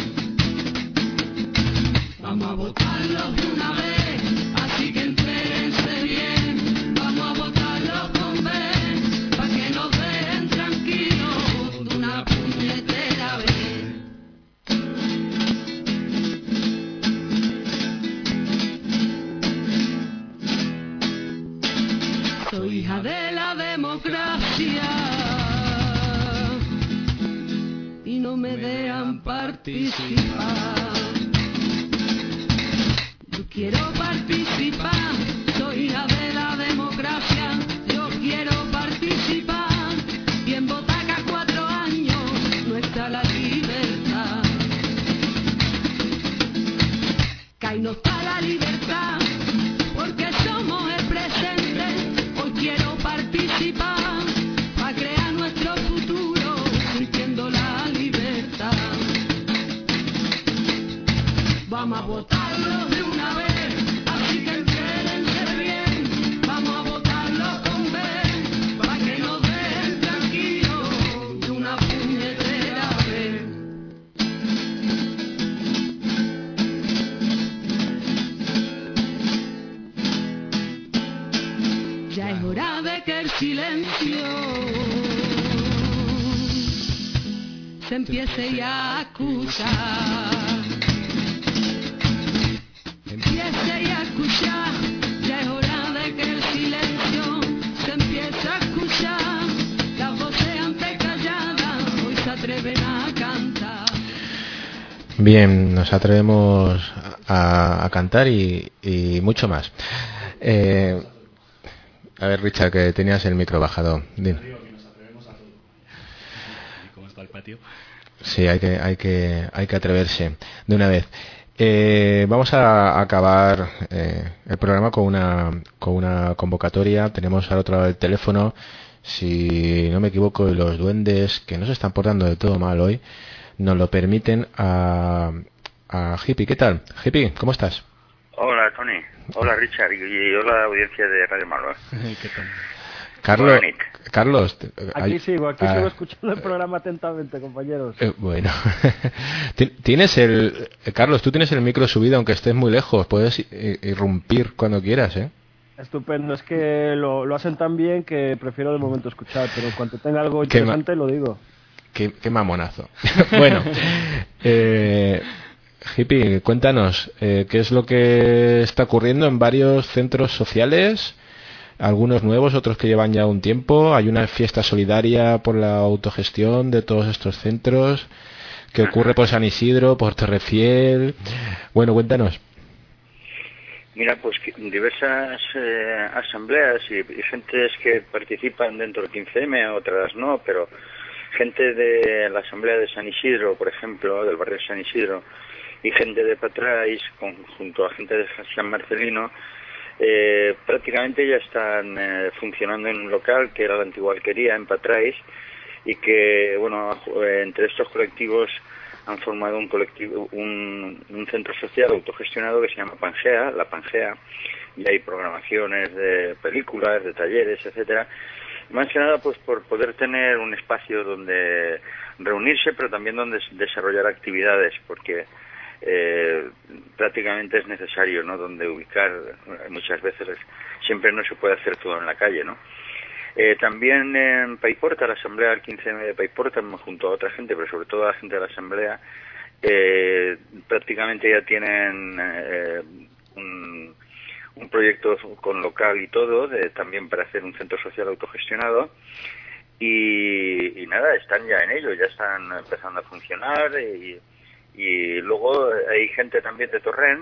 Vamos a votarlos de una vez, así que entérense bien. Vamos a votarlos con B, para que nos dejen tranquilos de una puñetera vez. Soy hija de la democracia y no me dejan participar. Yo quiero participar, soy hija de la democracia, yo quiero participar. Y en Botaca 4 años no está la libertad. Que ahí no está la libertad, porque somos el presente. Hoy quiero participar, para crear nuestro futuro, sintiendo la libertad. Vamos a votarlo de una vez, así que entérense bien. Vamos a votarlo con B, para que nos dejen tranquilos de una puñetera vez. Ya es hora de que el silencio se empiece ya a escuchar. Empiece ya a escuchar, ya es hora de que el silencio se empiece a escuchar. Las voces antes calladas hoy se atreven a cantar. Bien, nos atrevemos a cantar y mucho más. A ver, Richard, que tenías el micro bajado. Dime. ¿Cómo está el patio? Sí, hay que atreverse de una vez. Vamos a acabar el programa con una convocatoria. Tenemos al otro lado del teléfono, si no me equivoco, los duendes, que no se están portando de todo mal hoy, nos lo permiten, a Hippie. ¿Qué tal? Hippie, ¿cómo estás? Hola, Tony. Hola, Richard. Y hola, audiencia de Radio Malva. ¿Qué tal? Carlos, aquí sigo escuchando el programa atentamente, compañeros. Bueno, Carlos, tú tienes el micro subido, aunque estés muy lejos, puedes irrumpir cuando quieras, ¿eh? Estupendo, es que lo hacen tan bien que prefiero de momento escuchar, pero en cuanto tenga algo interesante lo digo. Qué mamonazo. Bueno, Hippie, cuéntanos, ¿qué es lo que está ocurriendo en varios centros sociales? Algunos nuevos, otros que llevan ya un tiempo. Hay una fiesta solidaria por la autogestión de todos estos centros que ocurre por San Isidro, por Torrefiel. Bueno, cuéntanos. Mira, pues diversas asambleas y gentes que participan dentro del 15M, otras no, pero gente de la asamblea de San Isidro, por ejemplo, del barrio de San Isidro, y gente de Patrais, junto a gente de San Marcelino, prácticamente ya están funcionando en un local que era la antigua alquería en Patrais, y que, bueno, entre estos colectivos han formado un centro social autogestionado que se llama Pangea, la Pangea, y hay programaciones de películas, de talleres, etcétera. Más que nada, pues por poder tener un espacio donde reunirse, pero también donde desarrollar actividades, porque prácticamente es necesario, ¿no?, donde ubicar. Muchas veces siempre no se puede hacer todo en la calle, ¿no? También en Paiporta, la asamblea del 15M de Paiporta, junto a otra gente, pero sobre todo a la gente de la asamblea, prácticamente ya tienen un proyecto con local y todo, también para hacer un centro social autogestionado, y nada, están ya en ello, ya están empezando a funcionar, y luego hay gente también de Torrent,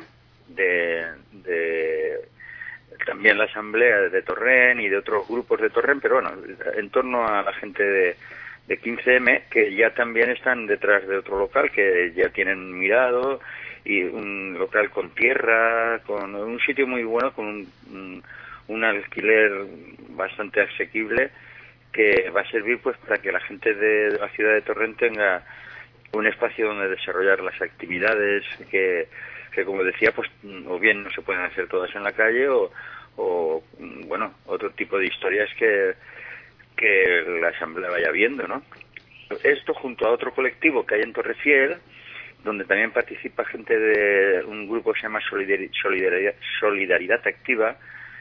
también la asamblea de Torrent y de otros grupos de Torrent, pero bueno, en torno a la gente de 15M, que ya también están detrás de otro local que ya tienen mirado, y un local con tierra, con un sitio muy bueno, con un alquiler bastante asequible, que va a servir pues para que la gente de la ciudad de Torrent tenga un espacio donde desarrollar las actividades que como decía, pues o bien no se pueden hacer todas en la calle, o bueno, otro tipo de historias que la asamblea vaya viendo, ¿no? Esto junto a otro colectivo que hay en Torrefiel, donde también participa gente de un grupo que se llama Solidaridad Activa,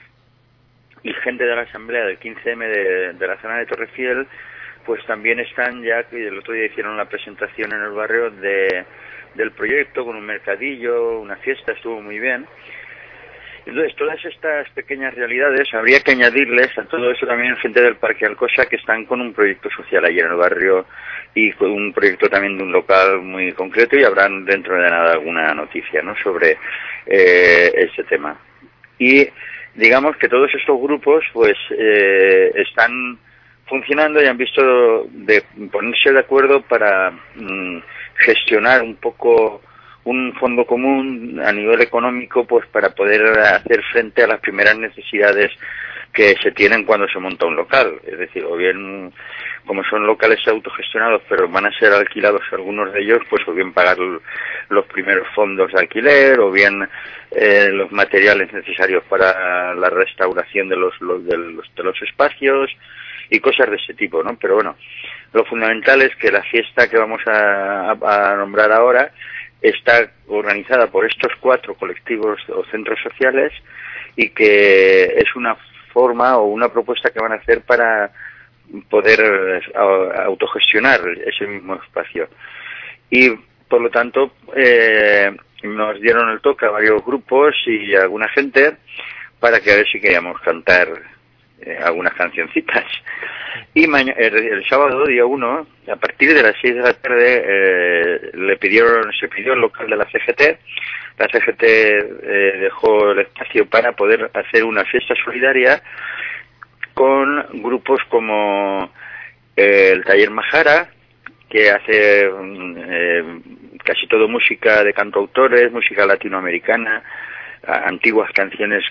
y gente de la asamblea del 15M de la zona de Torrefiel, pues también están ya, que el otro día hicieron la presentación en el barrio del proyecto, con un mercadillo, una fiesta, estuvo muy bien. Entonces, todas estas pequeñas realidades habría que añadirles a todo eso también gente del Parque Alcosa, que están con un proyecto social allí en el barrio, y con un proyecto también de un local muy concreto, y habrán dentro de nada alguna noticia, ¿no?, sobre ese tema. Y digamos que todos estos grupos pues están funcionando y han visto de ponerse de acuerdo para gestionar un poco un fondo común a nivel económico, pues para poder hacer frente a las primeras necesidades que se tienen cuando se monta un local. Es decir, o bien, como son locales autogestionados, pero van a ser alquilados algunos de ellos, pues o bien pagar los primeros fondos de alquiler, o bien los materiales necesarios para la restauración de los espacios y cosas de ese tipo, ¿no? Pero bueno, lo fundamental es que la fiesta que vamos a nombrar ahora está organizada por estos 4 colectivos o centros sociales, y que es una forma o una propuesta que van a hacer para poder autogestionar ese mismo espacio. Y por lo tanto nos dieron el toque a varios grupos y a alguna gente para que a ver si queríamos cantar algunas cancioncitas. Y el sábado, día 1, a partir de las 6 de la tarde, se pidió el local de la CGT. La CGT dejó el espacio para poder hacer una fiesta solidaria con grupos como el Taller Majara, que hace casi todo música de cantautores, música latinoamericana, antiguas canciones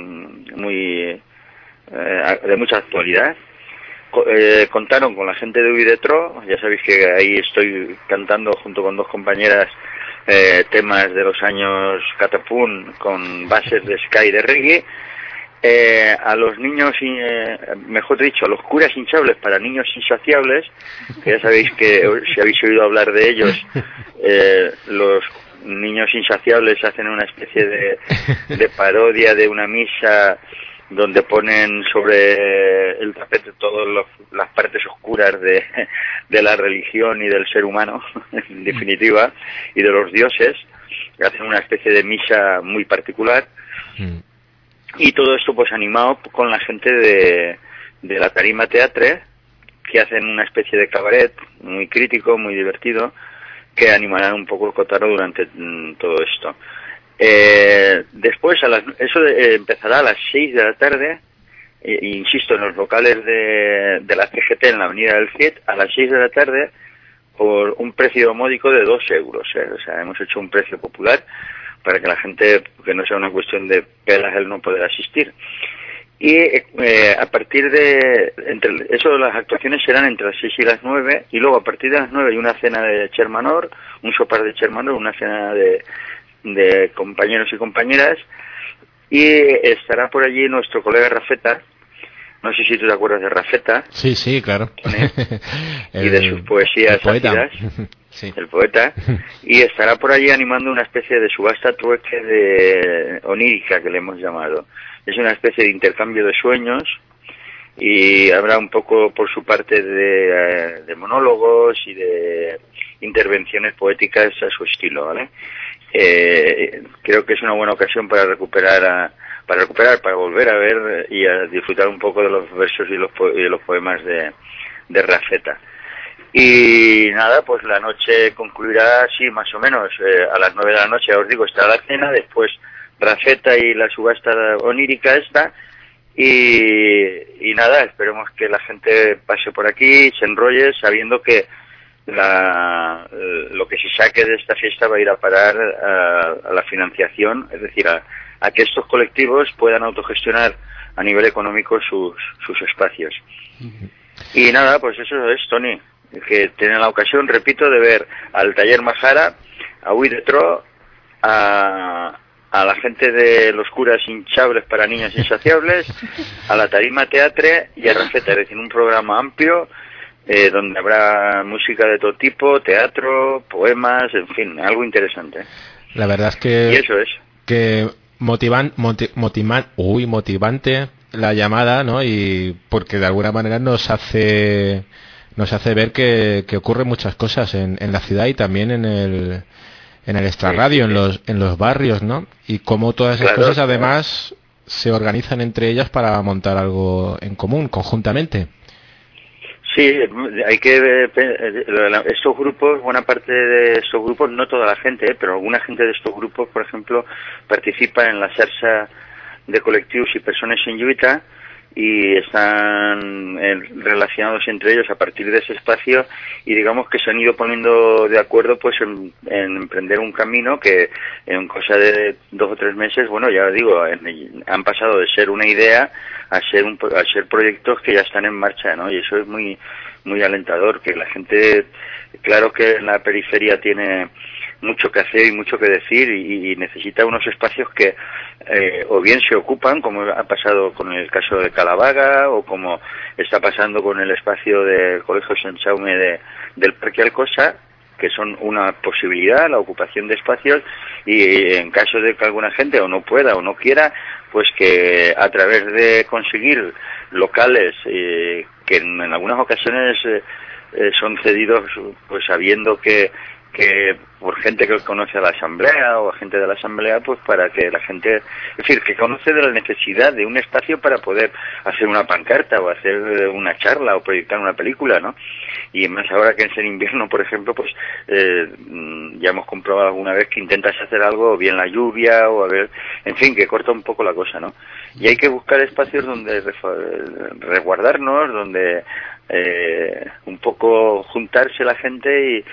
de mucha actualidad. Contaron con la gente de Uvidetro, ya sabéis que ahí estoy cantando junto con 2 compañeras temas de los años Catapún con bases de ska y de reggae. A los niños, mejor dicho, a los curas hinchables para niños insaciables, que ya sabéis que si habéis oído hablar de ellos, los niños insaciables hacen una especie de parodia de una misa donde ponen sobre el tapete todas las partes oscuras de la religión y del ser humano, en definitiva, y de los dioses. Hacen una especie de misa muy particular. Y todo esto pues animado con la gente de la Tarima Teatre, que hacen una especie de cabaret muy crítico, muy divertido, que animarán un poco el cotarro durante todo esto. Después, empezará a las 6 de la tarde, insisto, en los locales de la CGT en la avenida del CIET, a las 6 de la tarde, por un precio módico de 2 euros. O sea, hemos hecho un precio popular para que la gente, que no sea una cuestión de pelas el no poder asistir. Y a partir de las actuaciones serán entre las 6 y las 9, y luego a partir de las 9 hay una cena de Chermanor, un sopar de Chermanor, una cena de compañeros y compañeras, y estará por allí nuestro colega Rafeta. No sé si tú te acuerdas de Rafeta. Sí, claro. Y de sus poesías sátiras. Sí. El poeta. Y estará por allí animando una especie de subasta trueque de onírica, que le hemos llamado. Es una especie de intercambio de sueños, y habrá un poco por su parte de monólogos y de intervenciones poéticas a su estilo, ¿vale? Creo que es una buena ocasión para volver a ver y a disfrutar un poco de los versos y los poemas de Rafeta. Y nada, pues la noche concluirá así, más o menos, a las 9 de la noche, ya os digo, está la cena, después Rafeta y la subasta onírica esta, y nada, esperemos que la gente pase por aquí, se enrolle, sabiendo que lo que se saque de esta fiesta va a ir a parar a la financiación, es decir, a que estos colectivos puedan autogestionar a nivel económico sus espacios. Y nada, pues eso es, Tony, que tienen la ocasión, repito, de ver al Taller Majara, a Huidetro, a la gente de los curas hinchables para niños insaciables, a la Tarima Teatre y a Rafeta, es decir, un programa amplio donde habrá música de todo tipo, teatro, poemas, en fin, algo interesante. La verdad es que... Y eso es. Que motivante la llamada, ¿no? Y porque de alguna manera nos hace ver que ocurren muchas cosas en la ciudad y también en el extrarradio, en los barrios, ¿no? Y cómo todas esas cosas además se organizan entre ellas para montar algo en común, conjuntamente. Sí, hay que estos grupos, buena parte de estos grupos, no toda la gente, pero alguna gente de estos grupos, por ejemplo, participa en la xarxa de colectivos y personas en lluita, y están relacionados entre ellos a partir de ese espacio, y digamos que se han ido poniendo de acuerdo pues en emprender un camino que en cosa de 2 o 3 meses, bueno, ya digo, han pasado de ser una idea a ser proyectos que ya están en marcha, ¿no? Y eso es muy muy alentador, que la gente, claro que en la periferia tiene mucho que hacer y mucho que decir, y necesita unos espacios que o bien se ocupan, como ha pasado con el caso de Calavaga, o como está pasando con el espacio del Colegio Sant Jaume del Parque Alcosa, que son una posibilidad, la ocupación de espacios, y en caso de que alguna gente o no pueda o no quiera, pues que a través de conseguir locales que en algunas ocasiones son cedidos, pues sabiendo que por gente que conoce a la asamblea o a gente de la asamblea, pues para que la gente, es decir, que conoce de la necesidad de un espacio para poder hacer una pancarta o hacer una charla o proyectar una película, ¿no? Y más ahora que es en invierno, por ejemplo, pues ya hemos comprobado alguna vez que intentas hacer algo, o bien la lluvia, o a ver, en fin, que corta un poco la cosa, ¿no? Y hay que buscar espacios donde resguardarnos, donde un poco juntarse la gente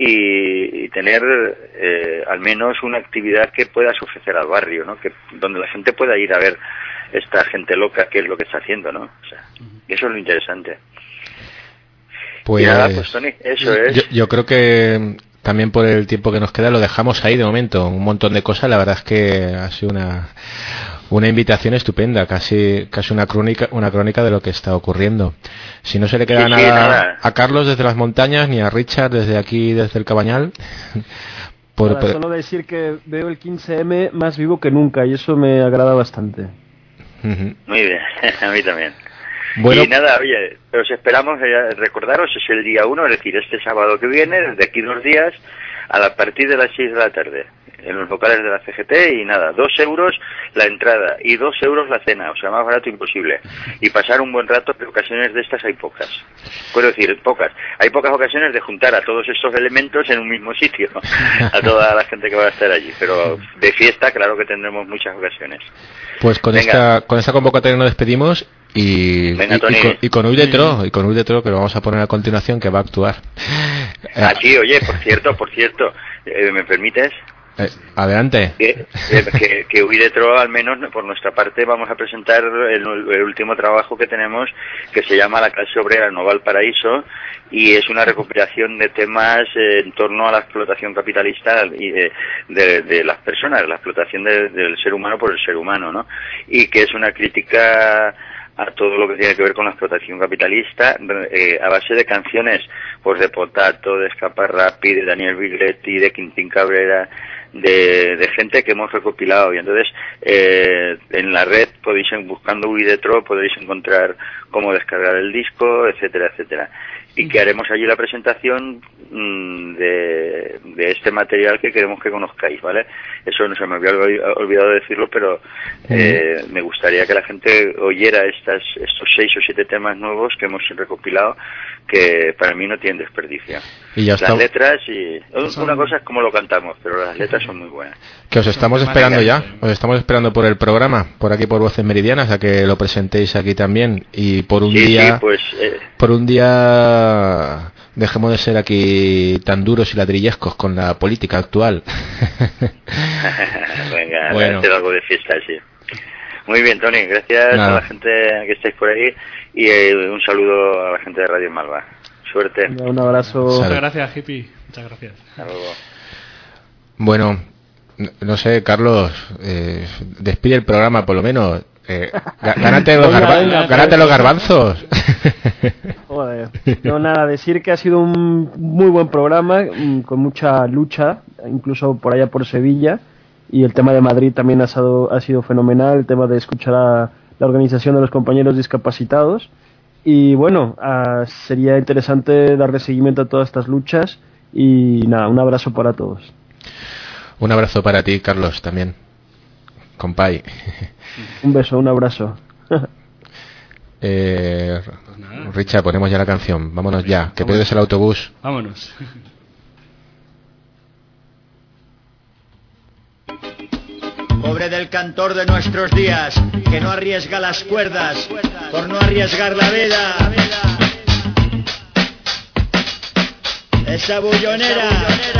y tener al menos una actividad que puedas ofrecer al barrio, ¿no? Que donde la gente pueda ir a ver esta gente loca qué es lo que está haciendo, ¿no? O sea, eso es lo interesante. Pues, y nada, pues Tony, eso es. Yo creo que también por el tiempo que nos queda lo dejamos ahí de momento. Un montón de cosas, la verdad es que ha sido una invitación estupenda, casi una crónica de lo que está ocurriendo. Si no se le queda nada a Carlos desde las montañas, ni a Richard desde aquí, desde el Cabañal. Solo decir que veo el 15M más vivo que nunca, y eso me agrada bastante. Muy bien, a mí también. Bueno. Y nada, oye, os esperamos, recordaros, es el día 1, es decir, este sábado que viene, desde aquí 2 días, a partir de las 6 de la tarde. en los locales de la CGT, y nada, 2 euros la entrada y 2 euros la cena, o sea, más barato imposible. Y pasar un buen rato, que ocasiones de estas hay pocas. Puedo decir, pocas. Hay pocas ocasiones de juntar a todos estos elementos en un mismo sitio, a toda la gente que va a estar allí. Pero de fiesta, claro que tendremos muchas ocasiones. Pues con esta convocatoria nos despedimos y con Uy de Tro, que lo vamos a poner a continuación, que va a actuar. Sí, oye, por cierto, ¿me permites? Adelante. Que Uy de Tro, al menos por nuestra parte, vamos a presentar el último trabajo que tenemos, que se llama La clase obrera no va al paraíso, y es una recopilación de temas en torno a la explotación capitalista y de las personas, la explotación del ser humano por el ser humano, ¿no? Y que es una crítica a todo lo que tiene que ver con la explotación capitalista, a base de canciones, pues de Potato, de Escaparrapi, de Daniel Bigletti, de Quintín Cabrera, de gente que hemos recopilado. Y entonces en la red podéis, buscando Uy de Tro, podéis encontrar cómo descargar el disco, etcétera, etcétera. Y que haremos allí la presentación de este material que queremos que conozcáis, ¿vale? Eso no se me había olvidado decirlo, pero me gustaría que la gente oyera estos 6 o 7 temas nuevos que hemos recopilado, que para mí no tienen desperdicio. Y ya está. Las letras, una cosa es cómo lo cantamos, pero las letras son muy buenas. Que os estamos esperando ya, os estamos esperando por el programa, por aquí por Voces Meridianas, a que lo presentéis aquí también, y por un día, por un día dejemos de ser aquí tan duros y ladrillescos con la política actual. Venga, bueno, hacer algo de fiesta, sí. Muy bien, Tony, gracias a la gente que estáis por ahí, y un saludo a la gente de Radio Malva. Suerte. Un abrazo. Muchas gracias, hippie. Muchas gracias. Hasta luego. Bueno, no sé, Carlos, despide el programa por lo menos. Gánate los garbanzos. Joder. No, nada, decir que ha sido un muy buen programa, con mucha lucha, incluso por allá por Sevilla, y el tema de Madrid también ha sido fenomenal, el tema de escuchar a la organización de los compañeros discapacitados. Y bueno, sería interesante darle seguimiento a todas estas luchas, y nada, un abrazo para todos. Un abrazo para ti, Carlos, también. Compay. Un beso, un abrazo. Richard, ponemos ya la canción. Vámonos ya, que pierdes el autobús. Vámonos. Pobre del cantor de nuestros días, que no arriesga las cuerdas por no arriesgar la vida. Esa bullonera.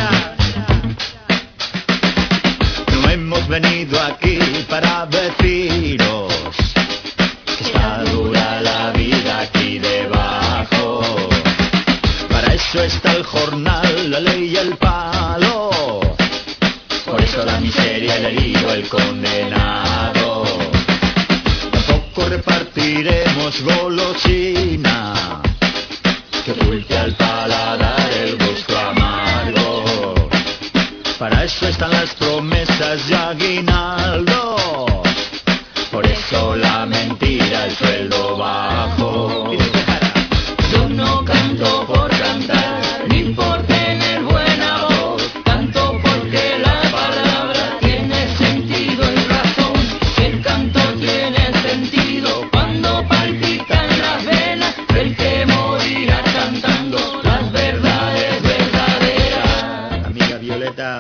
No hemos venido aquí para deciros que está dura la vida aquí debajo. Para eso está el jornal, la ley y el palo. Por eso la miseria, el herido, el condenado. Tampoco repartiremos golosina que oculte al paladar el gusto amargo. Para eso están las promesas de aguinaldo. Por eso la mentira, el sueldo bajo. Yo no canto por cantar, ni por tener buena voz. Canto porque la palabra tiene sentido y razón. El canto tiene sentido cuando palpitan las venas del que morirá cantando las verdades verdaderas. Amiga Violeta.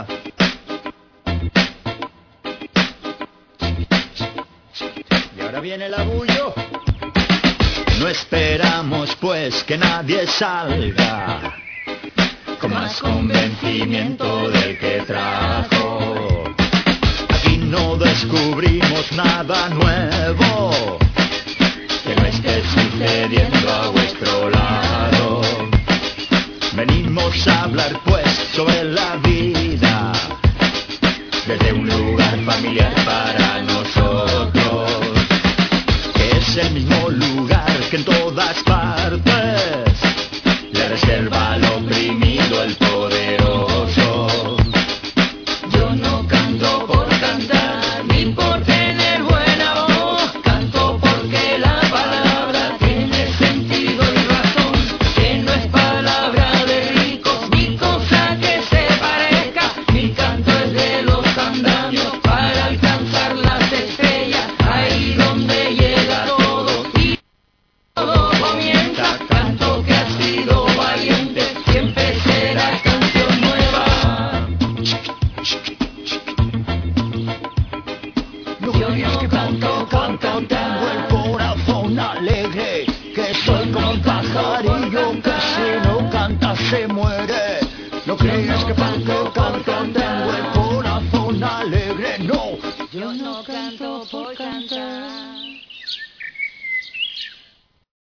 Y ahora viene el abullo. No esperamos pues que nadie salga con más convencimiento del que trajo. Aquí no descubrimos nada nuevo que no esté sucediendo a vuestro lado. Venimos a hablar pues sobre la vida desde un lugar familiar para nosotros, que es el mismo lugar que en todas partes le reserva al oprimido el poderoso. Yo no canto por cantar, ni por tener buena voz. Canto porque la palabra tiene sentido y razón, que no es palabra de ricos, ni cosa que se parezca. Mi canto es de los crees que canto, canto, tengo el corazón alegre, que soy como un pajarillo que si no canta se muere. No crees que canto, canto, tengo el corazón alegre.